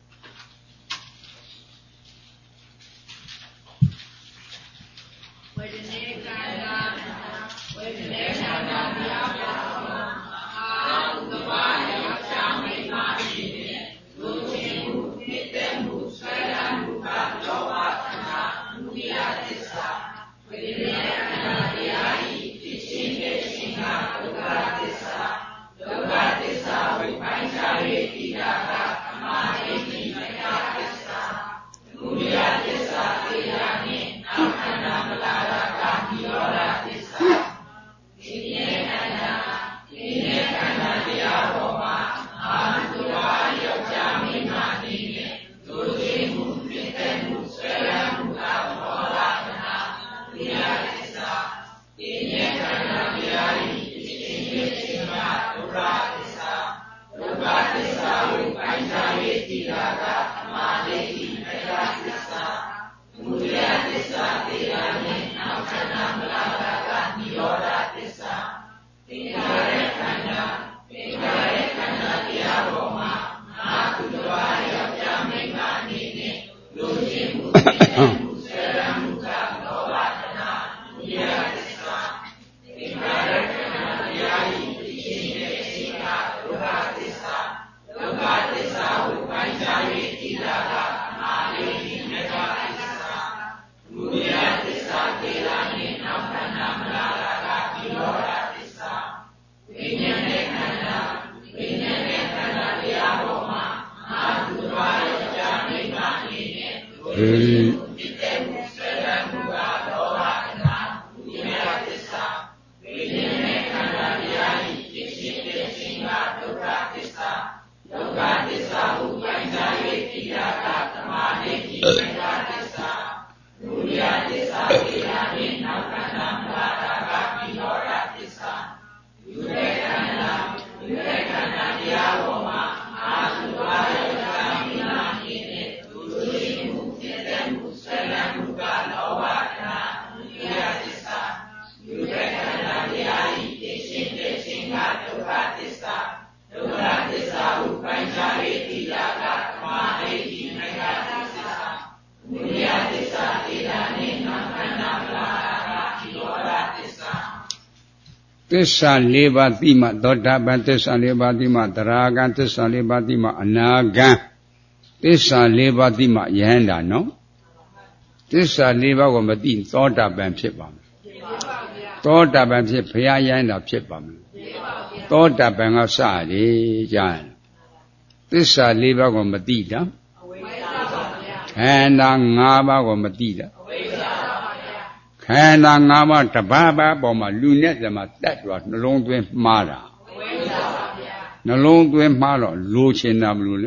သစ္စာလေးပါးသိမှသောတာပန်သစ္စာလေးပါးသိမှသရဂံသစ္စာလေးပါးသိမှအနာဂံသစ္စာလေးပါးသိမှယဟန္တာနော်သစ္စာလေးပါးကိုမသိသောတာပန်ဖြစ်ပါမယ်သောတာပန်ဖြစ်ဘုရားယဟန္တာဖြစ်ပါမယ်သောတာပန်ကစရတယ်ကြားရင်သစ္စာလေးပါးကိုမသိတာခန္ဓာ၅ပါးကိုမသိတာခန္ဓာ၅ပါးတပါးပါးပေါ်မှာလူနဲ့တည်းမှာတက်သွားနှလုံးသွင်းမှားတာနှလုံးသွင်းမှားတော့လိုချင်တာမလို့လေ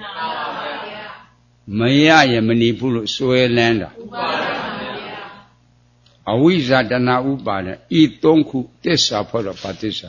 မရရမနေဘူးလို့စွဲလန်းတာအဝိဇ္ဇာတဏှာဥပါဒဤသုံးခုသစ္စာဖွဲ့တော့ပါသစ္စာ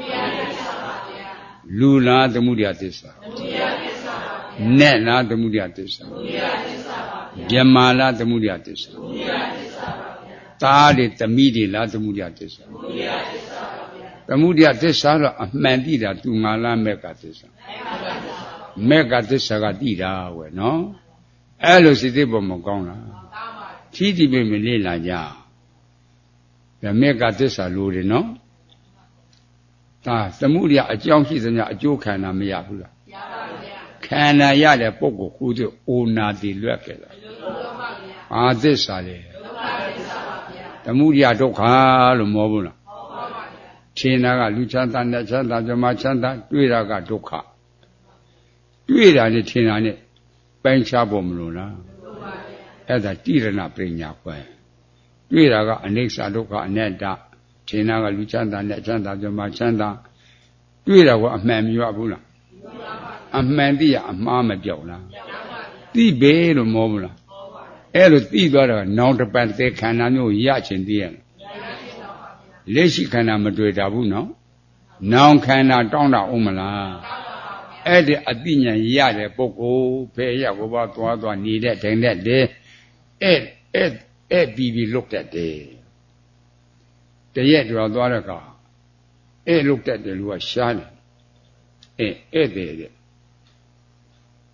လူလားသမုဒယသစ္စာနဲ့လားသမုဒယသစ္စာဗြဟ္မာလားသမုဒယသစ္စာသားတွေသမီးတွေလားသမုဒယသစ္စာသမုဒယသစ္စာတော့အမှန်တိတာသူငါလားမေကသစ္စာမေကသစ္စာကတိတာဝယ်နော်အဲ့လိုစိတ်သိပေါ်မကောင်းလားထီးထီးပဲမလေ့လာကြဒါမေကသစ္စာလို့တယ်နော်ဒါသမုဒယအကြောင်းရှိသမျှအကျိုးခန္ဓာမရဘူးလားရပါဗျာခန္ဓာရတဲ့ပုဂ္ဂိုလ်ကိုယ်တို့အိုနာတိလွတ်ကြလားအာသစ္စာလေသမုဒယဒုက္ခလို့မောဘူးလားမောပါပါဗျာထင်တာကလူချမ်းသာနဲ့ချမ်းသာဇမချမ်းသာတွေ့တာကဒုက္ခတွေ့တာနဲ့ထင်တာနဲ့ပိုင်းခြားဖို့မလို့လားမလို့ပါဗျာအဲ့ဒါတိရဏပညာခွဲတွေ့တာကအနိစ္စဒုက္ခအနတ္တထင်တာကလူချမ်းသာနဲ့ချမ်းသာဇမချမ်းသာတွေ့တာကအမှန်မရဘူးလားအမှန်သိရအမှားမပြောက်လားသိပဲလို့မောဘူးလားအဲ့လိုသိသွားတော့နောင်တပံတဲ့ခန္ဓာမျိုးရချင်သေးရဲ့လက်ရှိခန္ဓာမတွေ့တာဘူးနော်နောင်ခန္ဓာတောင်းတာအောင်မလားအဲ့ဒီအသိဉာဏ်ရတဲ့ပုဂ္ဂိုလ်ဖဲရဘဝသွားသွားနေတဲ့တိုင်တဲ့တဲ့အဲ့အဲ့အဲ့ပြီးပြီးလုတ်တတ်တယ်တရက်တော်သွားတဲ့ကအဲ့လုတ်တတ်တယ်လူကရှားတယ်အဲ့အဲ့တဲ့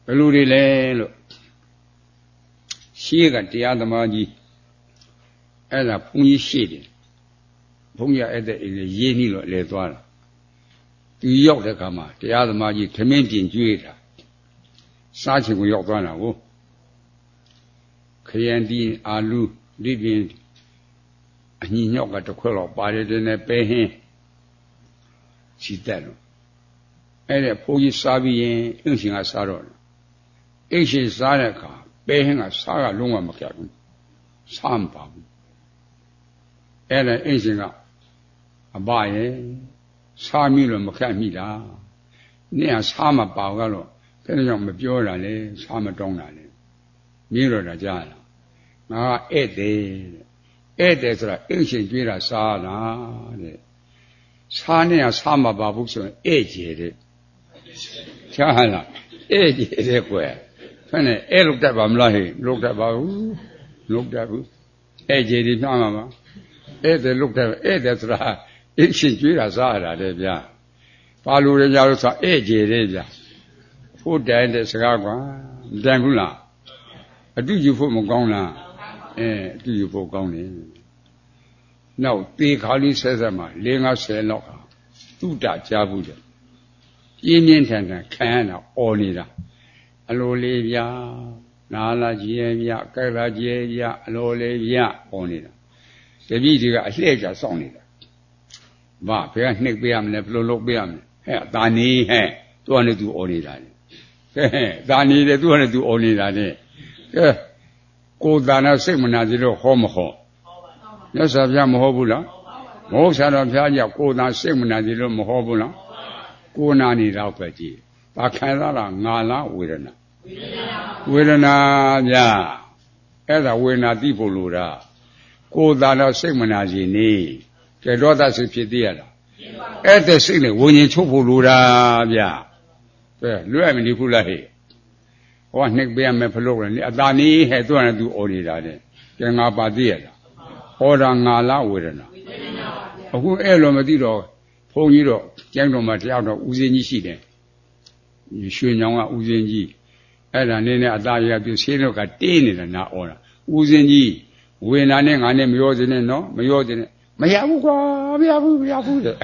ဘယ်လိုတွေလဲလို့ရှေးကတရားသမားကြီးအဲ့ဒါဘုန်းကြီးရှေ့တယ်ဘုန်းကြီးအဲ့တဲ့အိမ်လေးရေးနီးလို့လဲသွားတာသူရောက်တဲ့အခါမှာတရားသမားကြီးထမင်းပြင်ကျွေးတာစားချင်ကိုရောက်သွားတာကိုခရမ်းတီးအာလူဒီပြင်အညီညောက်ကတစ်ခွက်တော့ပါတယ်တဲ့နဲ့ပဲဟင်းချီတက်လို့အဲ့ဒါဘုန်းကြီးစားပြီးရင်အင်းရှင်ကစားတော့အိတ်ရှင်စားတဲ့အခါပဲဟင်းကစားကလုံးဝမကြဘူးစားမပါဘူးအဲ့ဒါအင်းရှင်ကအဘရဲ့စားမိလို့မခက်မိလားနေ့ကစားမပါဘူးကတော့ဘယ်ကြောင့်မပြောတာလဲစားမတောင်းတာလဲမြင်တော့တာကြားလားငါကဧည့်သည်ဧည့်သည်ဆိုတာအင်းရှင်ကြွေးတာစားလားတဲ့စားနေရစားမပါဘူးဆိုရင်ဧည့်ကျေတဲ့ကြားလားဧည့်ကျေတဲ့ကွယ်ဖက်နဲ့ဧည့်လို့တတ်ပါမလားဟဲ့လို့တတ်ပါဘူးလို့တတ်ဘူးဧည့်ကျေဒီနှားမှာပါဧည့်သည်လို့တတ်ဧည့်သည်ဆိုတာအင်းရှင်ကြွေးတာစားရတာတဲ့ဗျာဘာလို့လဲကြလို့ဆိုဧည့်ကျေတဲ့ဗျာဖို့တိုင်တဲ့စကားကွာမတိုင်ဘူးလားအတူယူဖို့မကောင်းလားအဲအတူယူဖို့ကောင်းတယ်နောက်သေခါလေးဆက်ဆက်မှာ၄၅ဆယ်လောက်ဟာတုတကြားဘူးတယ်ပြင်းပြင်းထန်ထန်ခံရတာអော်နေတာအလိုလေးဗျာနာလာကြီးရဲ့ဗျကဲလာကြီးရဲ့ဗျအလိုလေးဗျអော်နေတာတပည့်တွေကအလှည့်ကြစောင့်နေတာဘာဘယ်ကနှိပ်ပေးရမလဲဘယ်လိုလုပ်ပေးရမလဲဟဲ့အသာနေဟဲ့သူကလည်းသူអော်နေတာလေကဲသာနေတယ်သူကလည်းသူអော်နေတာလေကဲကိုယ်သာနာစိတ်မနာစီလို့ဟောမဟောမြတ်စွာဘုရားမဟောဘူးလားမဟုတ်ဆရာတော်ဘုရားကြီးကိုယ်သာစိတ်မနာစီလို့မဟောဘူးလားကိုယ်နာနေတော့ပဲကြည့်ဘာခံရတာငါလားဝေဒနာဝေဒနာဗျာအဲ့ဒါဝေဒနာသိဖို့လိုတာကိုယ်သာတော့စိတ်မနာစီနေကဲဒေါသစိတ်ဖြစ်သေးရလားအဲ့တဲ့စိတ်နဲ့ဝิญဉ်ချုပ်ဖို့လိုတာဗျာကဲလွယ်မနေဘူးလားဟဲ့ဟောနှိပ်ပေးရမယ်ဖလို့လည်းအသာနေဟဲ့သူကလည်းသူអော်နေတာတဲ့ကဲငါပါသေးရလားဟောတာငါလားဝေဒနာအခုအဲ့လိုမသိတော့ဘုန်းကြီးတော့ကျမ်းတော်မှာတရားတော်ဦးစင်းကြီးရှိတယ်ရွှေညောင်ကဦးစင်းကြီးအဲ့ဒါနဲ့နဲ့အသာရပြဆေးတော့ကတေးနေတာနာអော်တာဦးစင်းကြီးဝေဒနာနဲ့ငါနဲ့မရောစင်းနဲ့နော်မရောစင်းနဲ့မရဘူးကွာမရဘူးမရဘူးတဲ့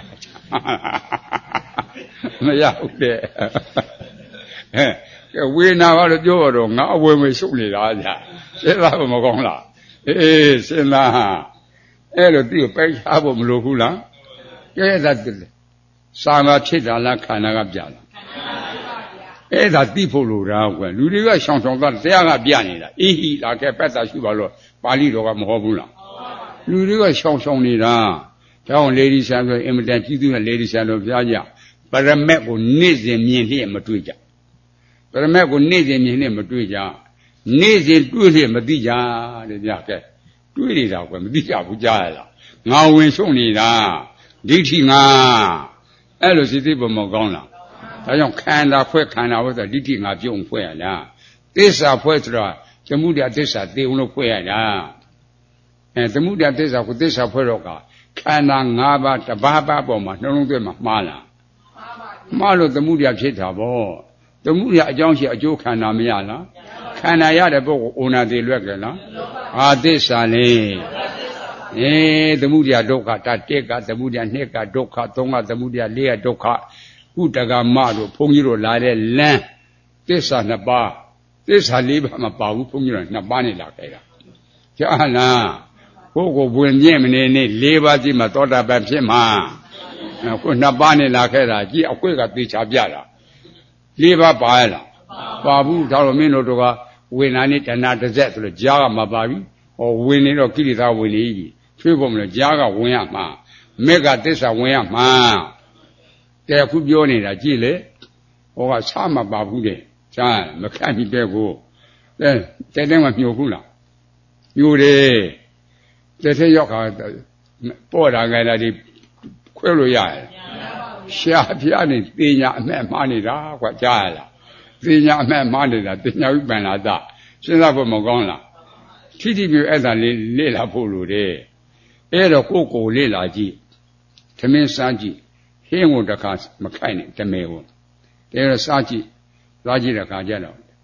မရဘူးတဲ့ဟဲ့ဝေဒနာကတော့ပြောတော့ငါအဝယ်မရှုပ်နေတာဗျာစဉ်းစားဖို့မကောင်းလားအေးစဉ်းစားအဲ့လိုသူ့ကိုပိုက်ချဖို့မလိုဘူးလားကဲဒါစာမဖြစ်တာလားခန္ဓာကပြလားအဲ့ဒါသိဖို့လိုတာကွယ်လူတွေကရှောင်ရှောင်သားတရားကပြနေတာအေးဟိလာခဲ့ပတ်တာရှိပါလို့ပါဠိတော်ကမဟောဘူးလားလူတွေကရှောင်ရှောင်နေတာကြောင်းလေဒီဆန်ဆိုအင်မတန်ကြီးသူနဲ့လေဒီဆန်တို့ဖျားကြပရမက်ကိုနေ့စဉ်မြင်လျက်မတွေ့ကြပရမက်ကိုနေ့စဉ်မြင်လျက်မတွေ့ကြနေ့စဉ်တွေ့လျက်မသိကြတဲ့ဗျာကဲတွေ့နေတာကွယ်မသိကြဘူးကြားရလားငါဝင်ရှုံနေတာဒိဋ္ဌိငါအဲ့လိုစိတ်သိပုံမကောင်းလားဒါကြောင့်ခန္ဓာဖွဲ့ခန္ဓာဖွဲ့ဆိုဒိဋ္ဌိငါပြုံဖွဲ့ရလားသစ္စာဖွဲ့ဆိုတာသမုဒယသစ္စာသိအောင်လို့ဖွဲ့ရတာအဲသမုဒယသစ္စာကိုသစ္စာဖွဲ့တော့ကခန္ဓာ၅ပါးတပါးပါးပေါ်မှာနှလုံးသွင်းမှာမှားလားမှားလို့သမုဒယဖြစ်တာပေါ့သမုဒယအကြောင်းရှိအကျိုးခန္ဓာမရလားခန္ဓာရတဲ့ပုဂ္ဂိုလ်အိုနာသေးလွက်ကြလားအာသစ္စာလေအဲသမုဒယဒုက္ခတတက်ကသမုဒယနှစ်ကဒုက္ခသုံးကသမုဒယလေးကဒုက္ခကုတကမတို့ဘုန်းကြီးတို့လာတဲ့လမ်းသစ္စာနှစ်ပါးသစ္စာလေးပါးမပါဘူးဘုန်းကြီးတို့နှစ်ပါးနဲ့လာခဲ့တာကြားလားကိုယ်ကိုဝင်ပြည့်မနေနဲ့လေးပါးကြည့်မှသောတာပန်ဖြစ်မှာခုနှစ်ပါးနဲ့လာခဲ့တာကြည့်အခွင့်ကသေချာပြတာလေးပါးပါရလားပါဘူးဒါတော့မင်းတို့ကဝေနာနဲ့တဏှာတစ်ဆက်ဆိုလို့ကြားကမပါဘူးဟောဝင်နေတော့ကိလေသာဝင်နေပြီချွေးဖို့မလို့ကြားကဝင်ရမှာမေကသစ္စာဝင်ရမှာတဲခုပြောနေတာကြည့်လေဟောကဆမပါဘူးတဲ့ကြားမခန့်ပြီးတဲ့ကိုအဲတဲတဲမှညှို့ဘူးလားညှို့တယ်တဲတဲရောက်ခါပေါ်တာငယ်တာဒီခွဲလို့ရတယ်ရှားဖျားနေတင်ညာအမဲ့မှားနေတာကွာကြားရလားတင်ညာအမဲ့မှားနေတာတင်ညာဝိပန္နာသစဉ်းစားဖို့မကောင်းလားထိတိမျိုးအဲ့ဒါလေးလေ့လာဖို့လိုတယ်အဲ့တော့ကိုယ်ကိုလေ့လာကြည့်သမင်းစားကြည့်ဟင်းကိုတစ်ခါမခိုက်နဲ့တမဲကိုဒါတော့စားကြည့်စားကြည့်တဲ့ခါကျတော့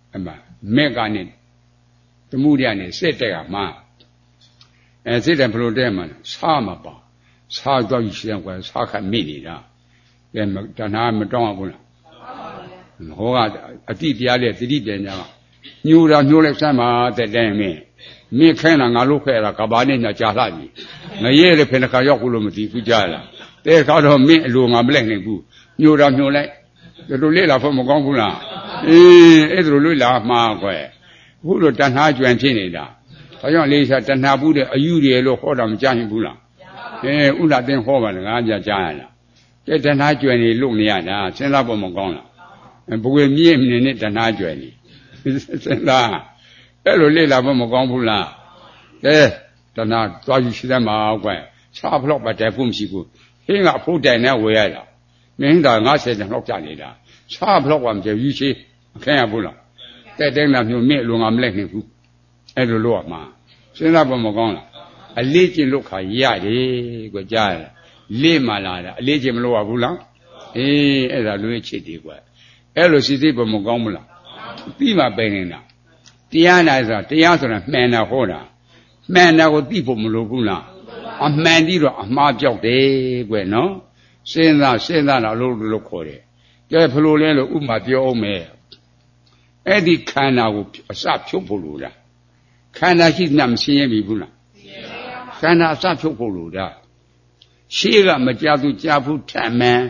အမှမက်ကနဲ့သမှုရနဲ့စစ်တဲ့ကမှအဲစစ်တယ်ဘလို့တဲ့မှစားမပါစားတော့ရှိတယ်ကွာစားခတ်မိနေတာကဲတဏှာမတောင်းဘူးလားဟောကအတိတရားတဲ့သတိပညာကညိုတာညိုလိုက်စမ်းပါတဲ့တဲ့မင်းမင်းခဲတာငါလို့ခဲတာကဘာနဲ့ညာကြာလှပြီငရဲလေဖင်တစ်ခါရောက်ဘူးလို့မသိဘူးကြားလားတဲ့ခါတော့မင်းအလိုငါမလိုက်နိုင်ဘူးညိုတာညိုလိုက်တို့လေးလာဖို့မကောင်းဘူးလားအေးအဲ့ဒါလိုလာမှာကွယ်အခုလိုတဏှာကျွမ်းဖြစ်နေတာဒါကြောင့်လေးစားတဏှာပူတဲ့အယူတွေလို့ဟောတာမကြားရင်ဘူးလားအဲဥဒ္ဒသင်ဟောပါလေငါကြကြားရလားကဲတဏှာကျွမ်းနေလို့နေရတာစဉ်းစားဖို့မကောင်းလားဘဝမြင့်နေနဲ့တဏှာကျွမ်းနေစဉ်းစားအဲ့လိုလေးလာဖို့မကောင်းဘူးလားကဲတဏှာသွားယူရှိသမှာကွယ်စားဖလို့ပါတဲ့ဖို့မရှိဘူးဟင်းကအဖို့တိုင်နဲ့ဝေရတာမင်းသာငါဆယ်တန်လောက်ကြနေတာစားဖလို့ကမကြယူရှိအခင်းရဘူးလားတဲ့တဲ့နာမျိုးမြင့်လို့ငါမလက်နိုင်ဘူးအဲ့လိုလို့မှာစဉ်းစားဖို့မကောင်းလားအလေးကျင့်လို့ခါရတယ်ကွကြားရလေးမှလာတာအလေးကျင့်မလို့ရဘူးလားအေးအဲ့ဒါလွေးချစ်တယ်ကွအဲ့လိုစီစိဖို့မကောင်းဘူးလားပြီးမှပဲနေတာတရားနာဆိုတာတရားဆိုတာမှန်တာဟောတာမှန်တာကိုသိဖို့မလိုဘူးလားအမှန်ပြီးတော့အမှားပြောက်တယ်ကွနော်စဉ်းစားစဉ်းစားတာလို့လို့ခေါ်တယ်ကဲဘလို့လဲလို့ဥမာပြောအောင်မယ်အဲ့ဒီခန္ဓာကိုအစဖြုတ်ဖို့လိုတာခန္ဓာရှိမှမရှင်းရပြီဘူးလားခန္ဓာအစဖြုတ်ဖို့လိုတာရှေးကမကြသူကြားဘူးထမှန်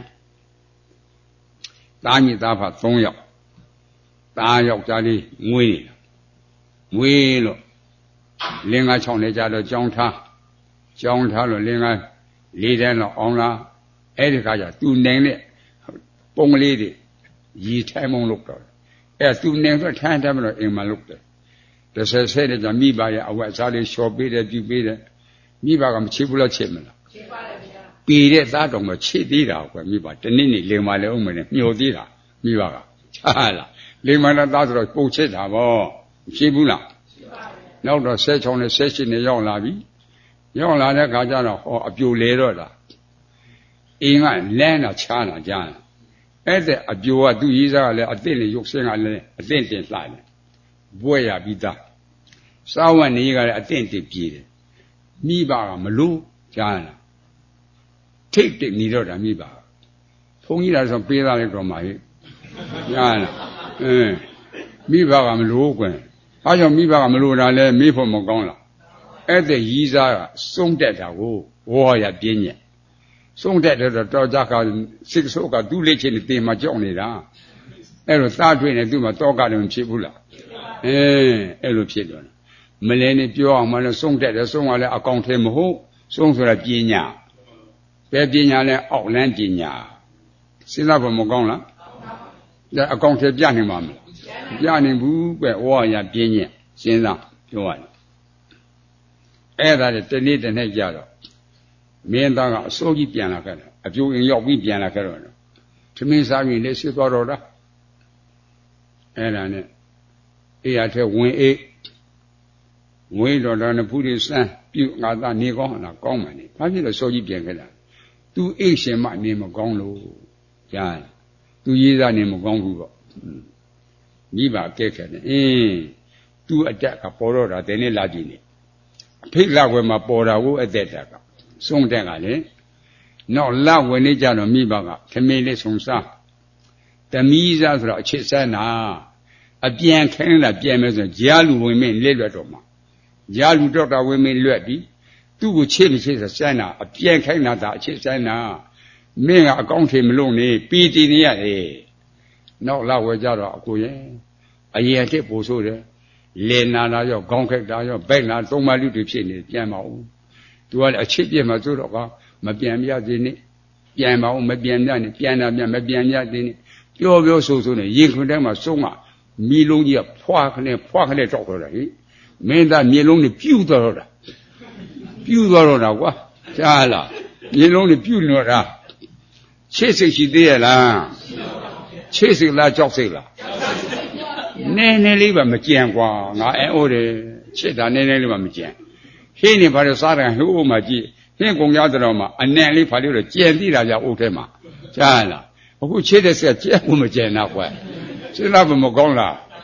သားညီသားဖသုံးယောက်သားယောက်ျားလေးငွေးနေတာငွေးလို့လင်းကားချောင်းနေကြတော့ကြောင်းထားကြောင်းထားလို့လင်းကားလေးတန်းတော့အောင်လားအဲ့ဒီခါကျသူနိုင်တဲ့ပုံကလေးတွေရီထိုင်မုံလို့တော့အဲ့သူနိုင်တော့ထိုင်တယ်မလို့အိမ်မှာလုပ်တယ်တစ်ဆယ်ဆယ်တဲ့ကြမိဘရဲ့အဝတ်အစားလေးလျှော်ပေးတယ်ပြုပေးတယ်မိဘကမချစ်ဘူးလားချစ်မလားချစ်ပါတယ်ဗျာပေတဲ့သားတော်မချစ်သေးတာကွယ်မိဘတနေ့နေ့လိမ်မာလဲအောင်မယ်မျောသေးတာမိဘကချားလားလိမ်မာတဲ့သားဆိုတော့ပုံချစ်တာဗောချစ်ဘူးလားချစ်ပါတယ်နောက်တော့ဆယ်ချောင်းနဲ့ဆယ်ရှစ်နဲ့ရောက်လာပြီရောက်လာတဲ့ခါကျတော့ဟောအပြိုလဲတော့တာအိမ်ကလမ်းတော့ချားလာကြတယ်အဲ့တဲ့အပြိုကသူ့ရေးစားကလည်းအသင့်နဲ့ရုပ်ဆင်းကလည်းအသင့်တင်လှတယ်ဘွဲ့ရပြီးသားစာဝတ်နေကလည်းအသင့်တင်ပြေးတယ်မိဘကမလို့ကြားလားထိတ်တိတ်နေတော့တာမိဘဘုန်းကြီးလာဆိုပေးသားလိုက်တော့မှဟဲ့ကြားလားအင်းမိဘကမလို့ကွယ်အားကြောင့်မိဘကမလို့တာလဲမေးဖို့မကောင်းလားအဲ့တဲ့ရီးစားကစုံတက်တာကိုဝေါ်ရပြင်းညက်စုံတက်တဲ့တော့ကြကစိတ်ဆိုးကသူ့လက်ချင်းနဲ့တင်မှကြောက်နေတာအဲ့လိုသားတွေ့နေသူ့မှာတောကလည်းမဖြစ်ဘူးလားအဲအဲ့လိုဖြစ်တော့မလဲနေပြောအောင်မလဲစုံတက်တယ်စုံကလည်းအကောင်ထဲမဟုတ်စုံဆိုတာပညာပဲပညာလဲအောက်လန်းပညာစဉ်းစားဖို့မကောင်းလားဒါအကောင်ထဲပြနေမှာမလားပြနေဘူးပဲဝါရပညာစဉ်းစားပြောရတယ်အဲ့ဒါတနေ့တနေ့ကြတော့မင်းသားကအစိုးကြီးပြန်လာခဲ့တယ်အပြိုရင်ရောက်ပြီးပြန်လာခဲ့တော့ထမင်းစားပြီးလက်ရှိသွားတော့တာအဲ့ဒါနဲ့အေးရတဲ့ဝင်အေးငွေတော်တော်နဲ့ဖူးရစမ်းပြုငါသားနေကောင်းလားကောင်းမှနေဘာဖြစ်လို့စိုးကြီးပြန်ခဲ့တာသူအိတ်ရှင်မှနေမကောင်းလို့ကြားသူရေးစားနေမကောင်းဘူးပေါ့မိဘကဲခဲ့တယ်အင်းသူအတက်ကပေါ်တော့တာတနေ့လာကြည့်နေဖိတ်လာွယ်မှာပေါ်တာကိုအသက်တက်ကစုံတက်ကလေနောက်လဝင်နေကြတော့မိဘကသမင်းလေးဆုံစားတမီးစားဆိုတော့အချစ်ဆန်းနာအပြန်ခိုင်းတာပြန်မယ်ဆိုရင်ဂျာလူဝင်မင်းလက်လွတ်တော့မှာဂျာလူတော့တာဝင်မင်းလွတ်ပြီးသူ့ကိုချစ်မချစ်ဆိုစမ်းတာအပြန်ခိုင်းတာဒါအချစ်ဆန်းနာမင်းကအကောင့်ထေမလို့နေပြီးတည်နေရတယ်နောက်လဝဲကြတော့အကိုရဲ့အရင်အစ်ပို့ဆိုးတယ်လေနာလာရောခေါင်းခက်တာရောဘိုက်နာသုံးပါးလူတွေဖြစ်နေပြန်ပါဦးသူကလည်းအချစ်ပြည့်မှာဆိုတော့ကမပြန်ပြသေးနဲ့ပြန်ပါဦးမပြန်ပြနဲ့ပြန်တာပြန်မပြန်ပြသေးနဲ့ပြောပြောဆိုဆိုနဲ့ရင်ခွန်းထဲမှာစုံးကမီလုံးကြီးကဖွာခနဲ့ဖွာခနဲ့တောက်တော့တာဟိမင်းသားမြေလုံးနဲ့ပြူသွားတော့တာပြူသွားတော့တာကွာကြားလားမြေလုံးနဲ့ပြူနေတော့တာချစ်စိတ်ရှိသေးရဲ့လားချစ်စိတ်လားကြောက်စိတ်လားနည်းနည်းလေးပါမကြံကွာငါအဲအိုးတယ်ချစ်တာနည်းနည်းလေးပါမကြံဟင်းနေပါတော့စားတယ်ဟိုးမှကြည့်ဟင်းကုန်ကြတော့မှအနံလေးဖာလို့တော့ကြံသိတာကြအိုးထဲမှာကြားလားအခုချစ်တဲ့ဆက်ကြံဖို့မကြံတော့ကွာစဉ်းစားဖို့မကောင်းလား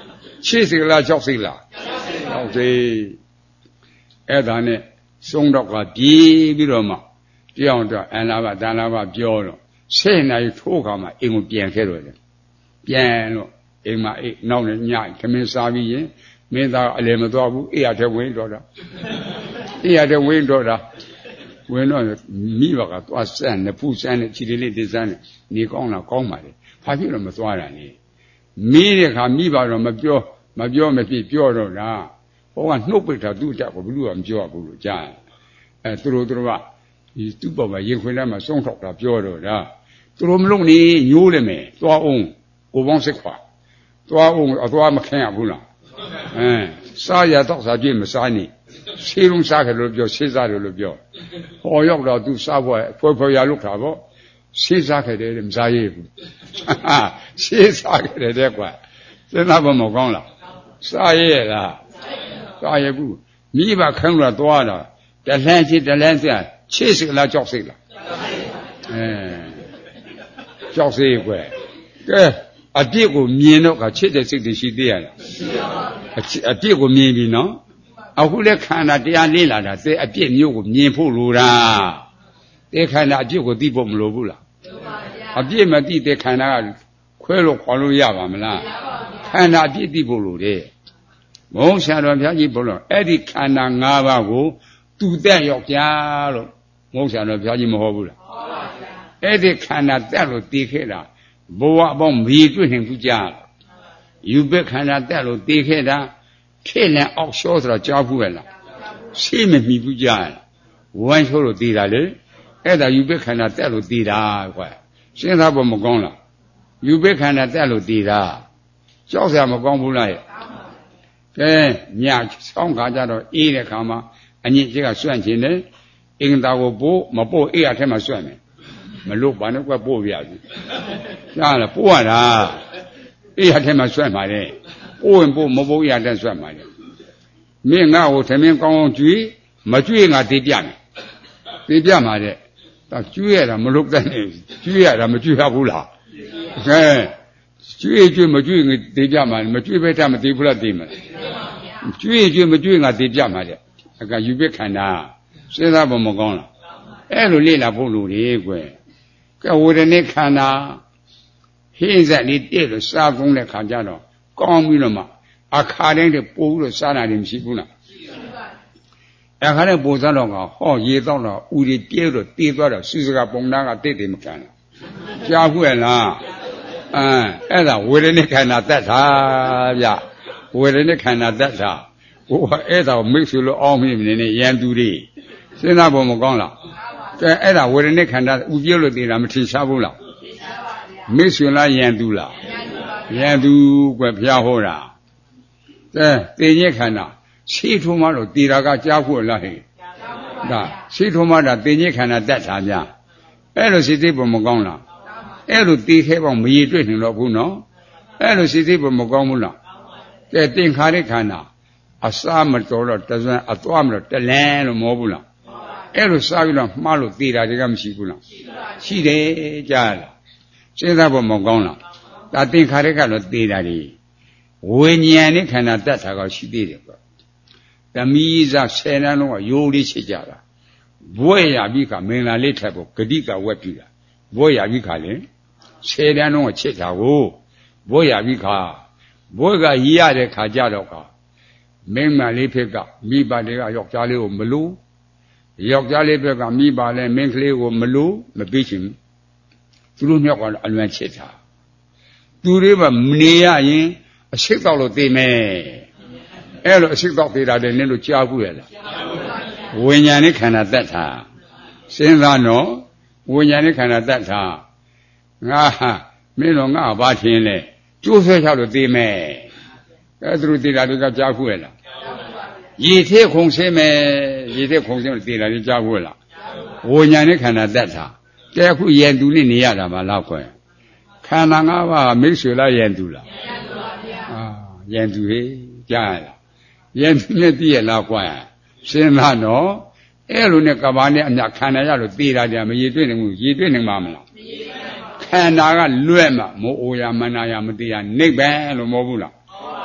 ချစ်စိတ်လားကြောက်စိတ်လားကြောက်စိတ်အဲ့ဒါနဲ့ဆုံးတော့ကပြေးပြီးတော့မှပြောင်းတော့အနာဘဒါနာဘပြောတော့ဆယ်နာရီထိုးခါမှအိမ်ကိုပြန်ခဲ့တော့တယ်ပြန်တော့အိမ်မှာအိမ်နောက်နဲ့ညခမင်းစားပြီးရင်မင်းသားအလည်းမသွားဘူးအေးရတဲ့ဝင်းတော့တာအေးရတဲ့ဝင်းတော့တာဝင်တော့မိဘကသွားဆန်းနဲ့ဖူးဆန်းနဲ့ခြေလေးတစ်စန်းနဲ့နေကောင်းလားကောင်းပါလေဘာဖြစ်လို့မသွားတာလဲမိတဲ့ခါမိဘတော့မပြောမပြောမဖြစ်ပြောတော့တာဟောကနှုတ်ပိတ်တာသူ့တက်ကိုဘလို့ကမပြောဘူးလို့ကြားအဲသူတို့တို့ကဒီသူ့ပေါ်မှာရင်ခွင်ထဲမှာဆုံးထောက်တာပြောတော့တာသူတို့မလုံးနေညိုးလိမ့်မယ်သွားအောင်ကိုပေါင်းစစ်ခွာသွားအောင်အသွားမခင်ရဘူးလားအဲစားရတော့စားကြည့်မစားနေဆေးလုံးစားကြလို့ပြောဆေးစားတယ်လို့ပြောဟောရောက်တော့သူစားဖို့ဖွဲဖွဲရလုတာပေါ့ဆေးစားခဲ့တယ်မစားရဘူးဆေးစားခဲ့တယ်တဲ့ကွာစဉ်းစားဖို့မကောင်းလားစားရလားစားရဘူးမိဘခံလို့သွားတာတလှမ်းချစ်တလှမ်းဆက်ချစ်စိတ်လားကြောက်စိတ်လားအဲကြောက်စိတ်ကွယ်ကဲအပြစ်ကိုမြင်တော့ကချစ်တဲ့စိတ်တွေရှိသေးရလားအပြစ်ကိုမြင်ပြီနော်အခုလည်းခန္ဓာတရားလေးလာတာသေအပြစ်မျိုးကိုမြင်ဖို့လိုတာသေခန္ဓာအပြစ်ကိုသိဖို့မလိုဘူးလားအပြစ်မသိတဲ့ခန္ဓာကခွဲလို့ခွာလို့ရပါမလားခန္ဓာအပြစ်သိဖို့လိုတယ်ဘုန်းဆရာတော်ဘုရားကြီးဘုလို့အဲ့ဒီခန္ဓာ၅ပါးကိုသူတက်ရောက်ကြလို့ဘုန်းဆရာတော်ဘုရားကြီးမဟုတ်ဘူးလားဟုတ်ပါဗျာအဲ့ဒီခန္ဓာတက်လို့တည်ခဲ့တာဘဝအပေါင်းမီတွေ့နေဘူးကြားယူဘက်ခန္ဓာတက်လို့တည်ခဲ့တာခေလန်အောက်လျှောဆိုတာကြားဘူးပဲလားရှိမမီဘူးကြားဝမ်းလျှောလို့တည်တာလေအဲ့ဒါယူဘက်ခန္ဓာတက်လို့တည်တာကွာစဉ်းစားဖို့မကောင်းလားယူဘက်ခန္ဓာတက်လို့တည်တာကြောက်စရာမကောင်းဘူးလားကဲညဆောင်းခါကြတော့အေးတဲ့ခါမှာအညစ်ကြေးကစွန့်ခြင်းနဲ့အင်္ဂါကိုပို့မပို့အေးရထဲမှာစွန့်မယ်မလို့ဘာနဲ့ကွပို့ပြရစီကြားလားပို့ရတာအေးရထဲမှာစွန့်ပါလေပို့ရင်ပို့မပို့အေးရထဲစွန့်ပါလေမင်းငါ့ကိုသမင်းကောင်းအောင်ကြွေးမကြွေးငါတေးပြမယ်တေးပြမှာတဲ့ဒါကြွေးရတာမလို့တဲ့ကြွေးရတာမကြွေးရဘူးလားကဲကြွေးကြွေးမကြွေးငါတေးပြမှာမကြွေးပဲတတ်မတေးဘူးလားတေးမှာကြွေးကြွေးမကြွေးငါတေးပြမှာတဲ့အကယူပခန္ဓာစဉ်းစားဖို့မကောင်းလားအဲ့လိုလေ့လာဖို့လိုတယ်ကွယ်ကဲဝေဒနေခန္ဓာဟိစက်လေးတည့်လို့စားကုန်းတဲ့ခါကျတော့ကောင်းပြီးတော့မှအခါတိုင်းတည်းပိုးလို့စားတာတွေမရှိဘူးလားအခါတိုင်းပိုးစားတော့ကဟောရေတော့တော့ဥတွေပြဲတော့တေးသွားတော့စုစကပုံနာကတိတ်တယ်မခံလားကြားဘူးရဲ့လားအဲအဲ့ဒါဝေဒနေခန္ဓာတတ်တာဗျဝေဒနေခန္ဓာတတ်တာဟိုအဲ့ဒါမိတ်ဆွေလို့အောင်းမိနေနေရန်သူတွေစဉ်းစားဖို့မကောင်းလားကဲအဲ့ဒါဝေဒနေခန္ဓာဥပြည့်လို့တည်တာမထင်ရှားဘူးလားထင်ရှားပါဗျာမိတ်ဆွေလားရန်သူလားရန်သူကွယ်ဘုရားဟောတာကဲသိညက်ခန္ဓာရှိထုံးမလို့တည်တာကကြားဖို့လားဟဲ့ဒါရှိထုံးမတာသိညက်ခန္ဓာတတ်တာများအဲ့လိုစိတ်သိဖို့မကောင်းလားအဲ့လိုတည်ခဲပေါင်းမရည်တွေ့နေတော့ဘူးနော်အဲ့လိုစိတ်သိဖို့မကောင်းဘူးလားကဲသင်္ခါရခန္ဓာအစားမတော်တော့တစံအသွားမတော့တလန်းလို့မဟုတ်ဘူးလားအဲ့လိုစားပြီးတော့မှားလို့သေတာတွေကမရှိဘူးလားရှိတယ်ကြားလားစဉ်းစားဖို့မကောင်းလားဒါသင်္ခါရကတော့သေတာတွေဝိညာဉ်နဲ့ခန္ဓာတတ်တာကရှိသေးတယ်ကွာသမီးစားဆယ်နှန်းလုံးကရိုးလေးချစ်ကြတာဘွဲ့ရပြီးခါမင်္ဂလာလေးထပ်ဖို့ဂတိကဝက်ပြီလားဘွဲ့ရပြီးခါလေဆယ်နှန်းလုံးကချစ်တာကိုဘွဲ့ရပြီးခါဘွဲ့ကရရတဲ့ခါကြတော့ကမင်းမလေးဖက်ကမိဘတွေကယောက်ျားလေးကိုမလို့ယောက်ျားလေးဖက်ကမိဘလည်းမင်းကလေးကိုမလို့မပေးချင်သူတို့မြောက်ကအလွန်ချစ်တာသူတွေမှမနေရရင်အရှိတ်တော့လို့သိမယ်အဲ့လိုအရှိတ်တော့သေးတာလည်းနင်းတို့ကြားဘူးရလားဝိညာဉ်နဲ့ခန္ဓာတတ်တာစဉ်းစားနော်ဝိညာဉ်နဲ့ခန္ဓာတတ်တာငါမင်းတို့ငါဘာထင်လဲကျိုးဆွဲချလို့သိမယ်အဲ့သူတို့သေတာတွေကကြားဘူးရလားရေထဲခုံဆင်းမယ်ရေထဲခုံဆင်းလို့သေတာတွေကြားဘူးလားဝိညာဉ်နဲ့ခန္ဓာတတ်တာကဲအခုယန်သူနဲ့နေရတာမလားခွဲခန္ဓာ၅ပါးမိတ်ဆွေလားယန်သူလားယန်သူပါဗျာအာယန်သူဟေးကြားရလားယန်သူနဲ့သိရလားခွဲစဉ်းစားတော့အဲ့လိုနဲ့ကဘာနဲ့အမြခန္ဓာရလို့သေတာကြမရေတွေ့နိုင်ဘူးရေတွေ့နိုင်မှာမလားမရေတွေ့နိုင်ပါဘူးခန္ဓာကလွဲ့မှမိုးအိုရမနာရမသိရနိဗ္ဗာန်လို့မဟုတ်ဘူးလား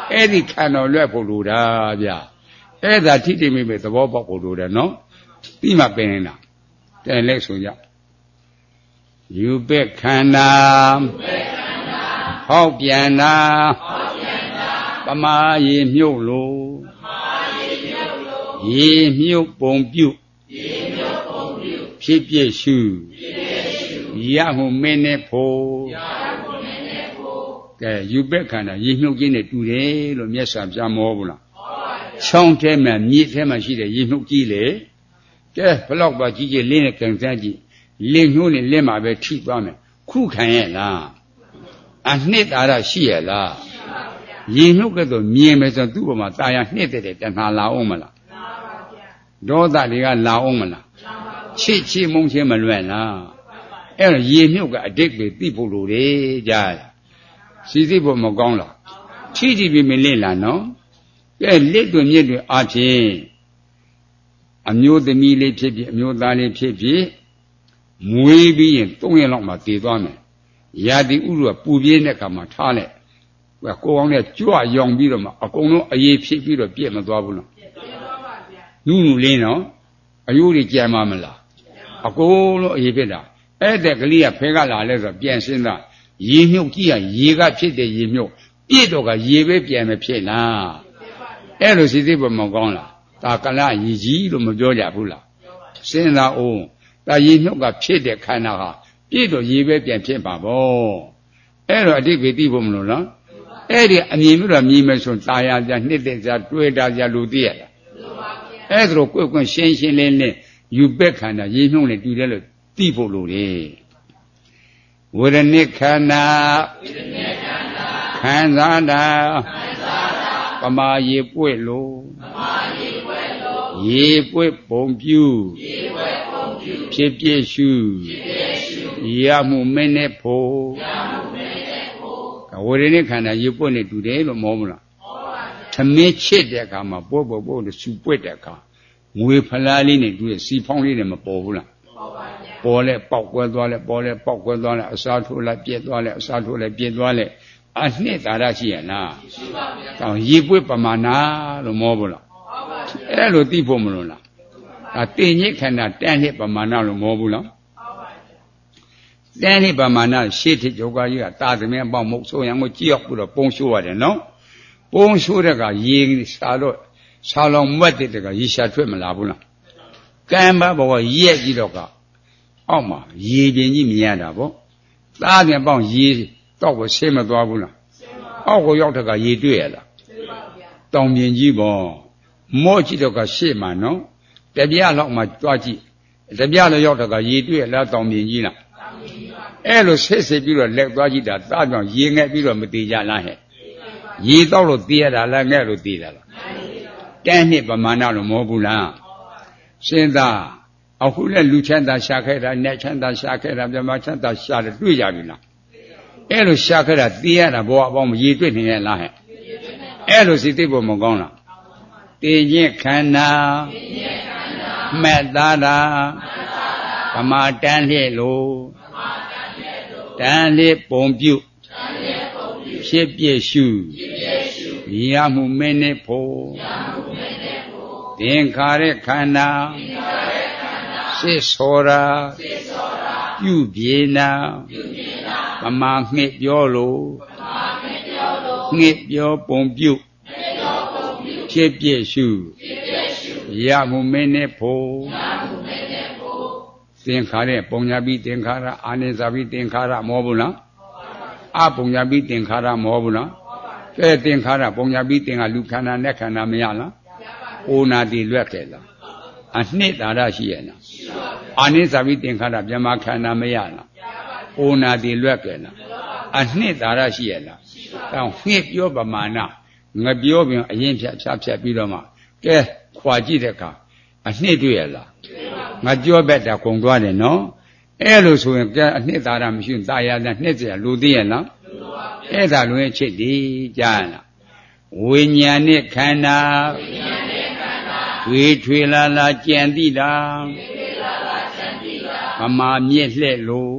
အဲ့ဒီခန္ဓာလွတ်ဖို့လိုတာဗျအဲ့ဒါထိတိမိမိသဘောပေါက်ဖို့လိုတယ်နော်ပြီးမှပင်နေတာတဲ့လက်ဆိုကြယူပက်ခန္ဓာဟောက်ပြန်တာပမာရေမြုပ်လို့ရေမြုပ်ပုံပြုဖြစ်ပြည့်ရှုရမှုမင်းနဲ့ဖို့ကဲယူပက်ခန္ဓာရေမြုပ်ခြင်းနဲ့တူတယ်လို့မြတ်စွာဘုရားမောဘူးလားချောင်းထဲမှာမြစ်ထဲမှာရှိတဲ့ရေမြုပ်ကြီးလေကဲဘလောက်ပါကြီးကြီးလင်းနဲ့ကန်စမ်းကြည့်လင်းညိုးနဲ့လင်းမှာပဲထိသွားမယ်ခုခံရဲ့လားအနှစ်သာရရှိရဲ့လားရေမြုပ်ကတော့မြင်မယ်ဆိုသူ့ဘုံမှာตายရနှစ်တဲ့တဏှာလာအောင်မလားဒေါသတွေကလာအောင်မလားချစ်ချစ်မုန်းချင်းမလွယ်လားအဲ့တော့ရေမြုပ်ကအတိတ်ပဲသိဖို့လိုတယ်ကြားစီစီဖို့မကောင်းလားထိထိပြမလင့်လားနော်ကဲလက်တွင်မြစ်တွင်အားဖြင့်အမျိုးသမီးလေးဖြစ်ဖြစ်အမျိုးသားလေးဖြစ်ဖြစ်မွေးပြီးရင်သုံးရက်လောက်မှတည်သွားမယ်ရာသီဥတုကပူပြင်းတဲ့အခါမှာထားလိုက်ကိုယ်ကောင်းနဲ့ကြွရောင်ပြီးတော့မှအကုန်လုံးအေးဖြစ်ပြီးတော့ပြည့်မသွားဘူးနော်ပြည့်သွားပါဗျာနုနုလေးနော်အယိုးတွေကြံမှာမလားအကုန်လုံးအေးဖြစ်တာအဲ့တဲ့ကလေးကဖဲကလာလဲဆိုပြန်ရှင်းတာရေမြုပ်ကြီးကရေကဖြစ်တဲ့ရေမြုပ်ပြည့်တော့ကရေပဲပြန်မဖြစ်လားအဲ့လိုစီစီပေါ်မကောင်းလားဒါကလရေကြီးလို့မပြောကြဘူးလားစဉ်းစားအောင်ဒါရေမြုပ်ကဖြစ်တဲ့ခန္ဓာဟာပြည့်တော့ရေပဲပြန်ဖြစ်ပါဘောအဲ့တော့အတိတ်ပဲသိဖို့မလို့နော်အဲ့ဒီအမြင်မျိုးတော့မြင်မယ်ဆိုตายရကြနှစ်သက်ကြတွေ့တာကြလူသိရတာအဲ့ဒါတော့ကိုယ်ကွန်းရှင်းရှင်းလင်းလင်းယူပက်ခန္ဓာရေမြုပ်နဲ့တူတယ်လို့သိဖို့လိုတယ်ဝေဒနိခန္ဓာခံစားတာပမာရေပွေ့လို့ရေပွေ့ပုံပြုဖြစ်ပြည့်ရှုရမှုမင်းနဲ့ဖို့ဝေဒနိခန္ဓာရေပွေ့နဲ့တူတယ်လို့မောမလားသမင်းချစ်တဲ့အခါမှာပို့ပို့ပို့လို့စူပွေ့တဲ့အခါငွေဖလားလေးနဲ့တူတဲ့စီဖောင်းလေးနဲ့မပေါ်ဘူးလားပေါ်လဲပေါက်ကွဲသွားလဲပေါ်လဲပေါက်ကွဲသွားလဲအစားထိုးလိုက်ပြက်သွားလဲအစားထိုးလိုက်ပြက်သွားလဲအနှစ်သာရရှိရလားရှိပါဗျာ။တောင်ရေပွေ့ပမာဏလို့မောဘူးလားမောပါဗျာ။အဲ့လိုသိဖို့မလို့လားဒါတင်ညိခန္ဓာတန်နှစ်ပမာဏလို့မောဘူးလားမောပါဗျာ။တန်နှစ်ပမာဏရှေ့ထစ်ယောဂကြီးကတာသမင်းပေါက်မုတ်ဆိုရံကိုကြည့်ရောက်ပြီးတော့ပုံရှိုးရတယ်နော်ပုံရှိုးတဲ့ကရေစားတော့စားလောင်မွက်တဲ့ကရေရှာထွက်မလာဘူးလားကံပါဘောရက်ကြည့်တော့ကအောက်မှာရေပြင်းကြီးမြင်ရတာပေါ့သားပြန်ပေါက်ရေတော့ကိုဆင်းမသွားဘူးလားအောက်ကိုရောက်တဲ့ကရေတွေ့ရလားတောင်ပြင်ကြီးပေါ့မော့ကြည့်တော့ကရှေ့မှာနော်တပြက်လောက်မှတွားကြည့်တပြက်လောက်ရောက်တဲ့ကရေတွေ့ရလားတောင်ပြင်ကြီးလားအဲ့လိုဆစ်စစ်ပြီးတော့လက်သွားကြည့်တာသားကြောင့်ရေငဲ့ပြီးတော့မတည်ကြလားဟဲ့ရေတော့လို့တည်ရတာလားငဲ့လို့တည်တာလားတန်းနှစ်ပမာဏလို့မဟုတ်ဘူးလားစဉ်းစားအခုလည်းလူချမ်းသာရှာခဲ့တာနဲ့ချမ်းသာရှာခဲ့တာမြမချမ်းသာရှာတယ်တွေ့ကြပြီလားအဲ့လိုရှာခဲ့တာသိရတာဘောအပေါင်းရေတွေ့နေရလားဟဲ့အဲ့လိုစိတ်သိဖို့မကောင်းလားတင်ခြင်းခန္ဓာမက်သားတာဗမာတန်းလျက်လို့တန်းလျက်ပုံပြုဖြစ်ပြည့်ရှုရမှုမင်းနဲ့ဖို့သင်္ခါရခန္ဓာစစ်စောရာပြုပြေနာပမာငှက်ပြောလို့ငှက်ပြောပုံပြုဖြစ်ပြည့်ရှုရမှုမင်းနဲ့ဖို့သင်္ခါရပုံညာပြီးသင်္ခါရအာနိသပြီးသင်္ခါရမောဘူးလားအပုံညာပြီးသင်္ခါရမောဘူးလားကဲသင်္ခါရပုံညာပြီးသင်္ခါလူခန္ဓာနဲ့ခန္ဓာမရလားအိုနာတိလွတ်ခဲ့လားအနှစ်သာရရှိရဲ့လားအာနိသပြီးသင်္ခါရမြမခန္ဓာမရလားအိုနာတိလွတ်ခဲ့လားအနှစ်သာရရှိရဲ့လားတောင်းငှက်ပြောပမာဏငပြောပြန်အရင်ဖြတ်ဖြတ်ဖြတ်ပြီးတော့မှကဲခွာကြည့်တဲ့အခါအနှစ်တွေ့ရလားငါကြောဘက်တာကုန်သွားတယ်နော်အဲ့လိုဆိုရင်ကဲအနှစ်သာရမရှိရင်ตายရတဲ့နှစ်စရာလူသိရလားအဲ့ဒါလွင်ချစ်ဒီကြားလားဝိညာဉ်နဲ့ခန္ဓာတွေထွေလာလာကြံတိတာဗမာမြစ်လှဲ့လို့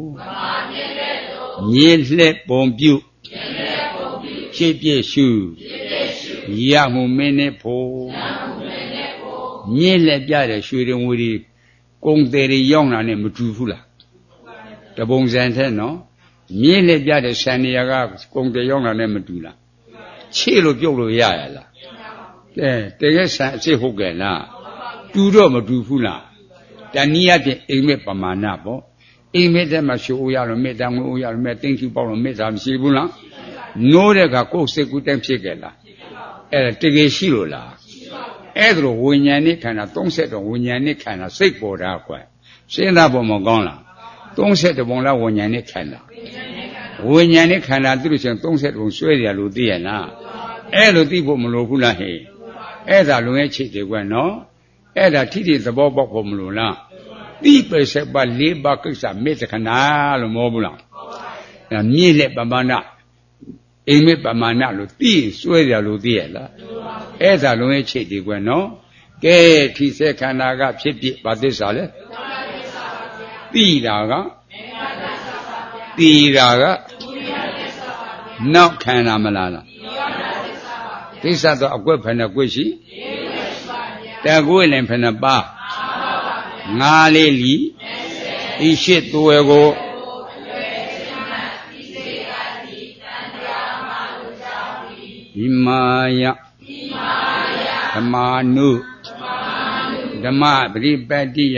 မြစ်လှဲ့ပုံပြုဖြစ်ပြည့်ရှု yamu mene po nye le bia de shui de wuri kong de ri yong na ne mtu fu la de bong san the no nye le bia de san ya ga kong de yong na ne mtu la che lo pyok lo ya ya la eh de ge san cheဟုတ်ကဲ့လားတူတော့မတူဘူးလားတဏှာဖြင့်အိမ်မက်ပမာဏပေါ့အိမ်မက်တဲ့မှာရှိုးရလို့မေတ္တာငွေဦးရလို့မေတ္တာသိမ့်ချူပေါက်လို့မေတ္တာမရှိဘူးလားနိုးတဲ့ကကိုယ်စိတ်ကူးတိုင်းဖြစ်ကြလားအဲ့ဒါတကယ်ရှိလို့လားအဲ့ဒါလိုဝိညာဉ်နဲ့ခန္ဓာသုံးဆက်တော့ဝိညာဉ်နဲ့ခန္ဓာစိတ်ပေါ်တာကွယ်စဉ်းစားဖို့မကောင်းလားသုံးဆက်တပုံလားဝိညာဉ်နဲ့ခန္ဓာဝိညာဉ်နဲ့ခန္ဓာသိလို့ရှိရင်သုံးဆက်ပုံဆွဲရလို့သိရလားအဲ့လိုသိဖို့မလိုဘူးလားဟဲ့အဲ့ဒါလုံရဲ့ချိတ်တယ်ကွယ်နော်အဲ့ဒါထိထိသဘောပေါက်ဖို့မလိုလားတိပစ္စေပလေးပါးကိစ္စမေတ္တခဏလို့မဟုတ်ဘူးလားအဲ့မြင့်လက်ပမာဏအိမ်မေပမာဏလို့သိစွဲရလို့သိရလားအဲ့ဒါလုံးရဲ့ချိတ်ဒီကွယ်နော်ကဲထိစေခန္ဓာကဖြစ်ဖြစ်ဘာသစ္စာလဲသိတာကသိတာကနောက်ခန္ဓာမလားလားသစ္စာတော့အကွက်ဖယ်နဲ့ကွက်ရှိတကွက်လည်းဖယ်နဲ့ပါငါလေးလီဤရှိသွဲကိုဒီမာယဓမ္မာနုဓမ္မပရိပတ္တိယ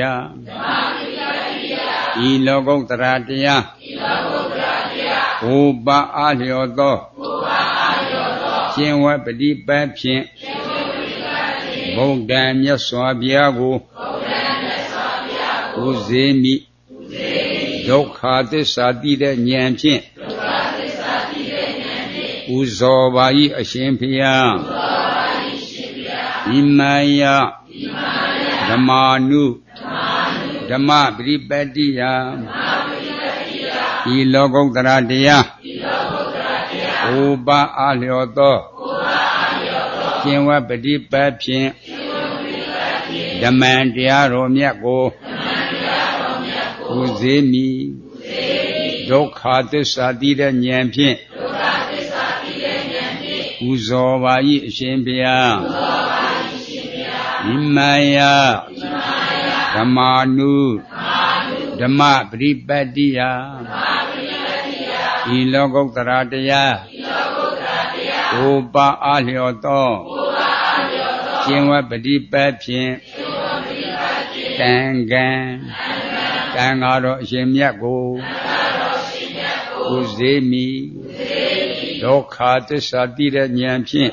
ဤလောကုတ္တရာတရားဘုပအားလျော်သောကျင့်ဝတ်ပฏิပတ်ဖြင့်ဗုဒ္ဓံမြတ်စွာဘုရားကိုဥစေမိဒုက္ခသစ္စာသိတဲ့ဉာဏ်ဖြင့်ဥဇောပါ၏အရှင်ဘုရားဣမယဓမ္မာနုဓမ္မပရိပတ္တိယဤလောကုတ္တရာတရားဥပအားလျော်သောကျင့်ဝတ်ပฏิပတ်ဖြင့်ဓမ္မံတရားတော်မြတ်ကိုဥစေမိဒုက္ခသစ္စာသိတဲ့ဉာဏ်ဖြင့်ဥဇောပါ၏အရှင်ဘုရားဣမယဓမ္မာနုဓမ္မပရိပတ္တိယဤလောကုတ္တရာတရားဥပအားလျော်သောကျင့်ဝတ်ပฏิပတ်ဖြင့်တန်ကံတန်ဃာတော်အရှင်မြတ်ကိုဥစေမိဒုက္ခသစ္စာသိတဲ့ဉာဏ်ဖြင့်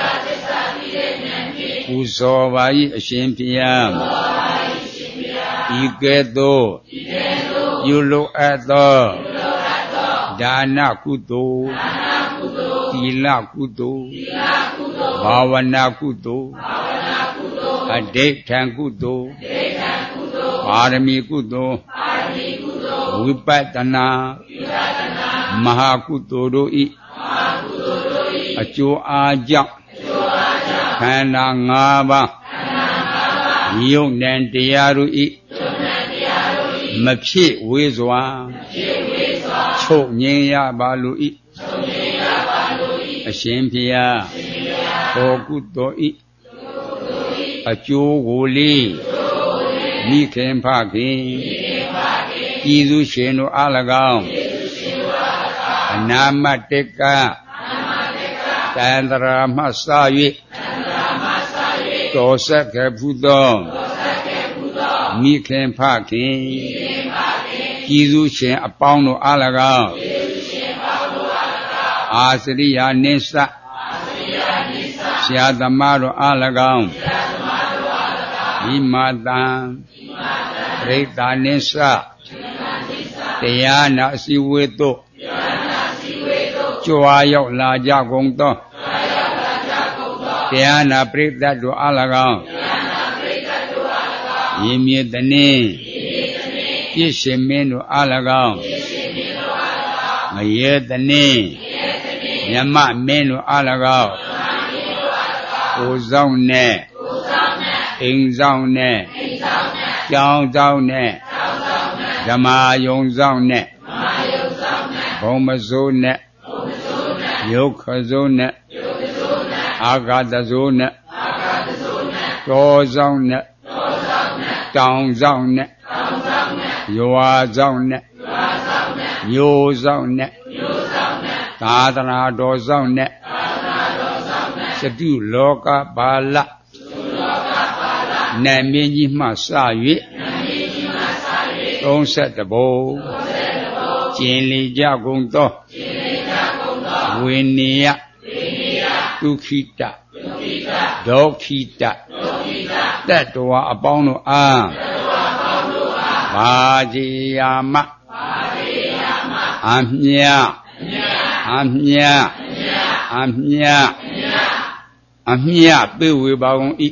ပူဇော်ပါ၏အရှင်ဘုရားဤကဲ့သို့ပြုလိုအပ်သောဒါနကုသိုလ်သီလကုသိုလ်ဘာဝနာကုသိုလ်အဋိဌံကုသိုလ်ပါရမီကုသိုလ်ဝိပဿနာမဟာကုသိုလ်တို့ဤအကျိုးအားကြောင့်ခန္ဓာ၅ပါးယုတ်နံတရားတို့ဤမဖြစ်ဝေးစွာချုပ်ငြိမ်းရပါလို့ဤအရှင်ဘုရားသောကုသိုလ်ဤအကျိုးကိုလေးမိခင်ဖခင်ပြည်သူရှင်တို့အား၎င်းအနာမတကတန္တရာမှစ၍တော်ဆက်ကဖူသောမိခင်ဖခင်ပြည်သူရှင်အပေါင်းတို့အား၎င်းအာစရိယာနိစ္စဆရာသမားတို့အား၎င်းဒီမာတံပရိသနိစ္စတရားနာအစည်းဝေးသို့ကြွားရောက်လာကြကုန်သောတရားနာပရိသတ်တို့အား၎င်းဤမြေတနည်းပြည့်ရှင်မင်းတို့အား၎င်းမရေတနည်းမြမမင်းတို့အား၎င်းကိုဆောင်နဲ့အိမ်ဆောင်နဲ့ကျောင်းဆောင်နဲ့ဓမ္မယုံဆောင်နဲ့ဘုံမစိုးနဲ့ယုတ်ခစိုးနဲ့အာဂတဇိုးနဲ့တောဆောင်နဲ့တောင်ဆောင်နဲ့ရွာဆောင်နဲ့မျိုးဆောင်နဲ့သာသနာတော်ဆောင်နဲ့စတုလောကပါဠနတ်မင်းကြီးမှစ၍သုံးဆယ်တဘုံကျင်လီကြကုန်သောဝိနည်းဒုခိတဒုခိတတတ္တဝါအပေါင်းတို့အားဘာจีယာမအမြအမြအမြအမြပေဝေပါကုန်၏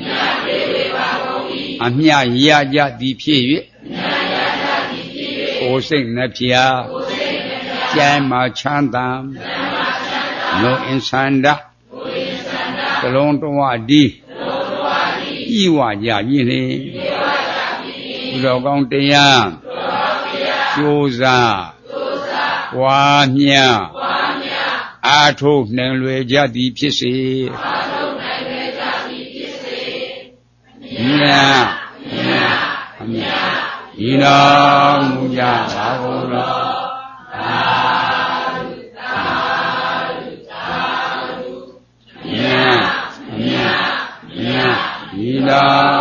အမြရကြသည်ဖြစ်၍ကိုယ်စိတ်နှပြကျမ်းမာချမ်းသာလောအင်္ဆန္ဒသလုံးတော်ဒီဤဝကြပြီလေဘုရားကောင်းတရားကျိုးစားဝါမြအာထုနှံလွယ်ကြသည်ဖြစ်စေမြတ်မြတ်အမြတ်ဤတော်မူကြပါကုန်သောသာဓုသာဓုသာဓုမြတ်မြတ်မြတ်ဤတော်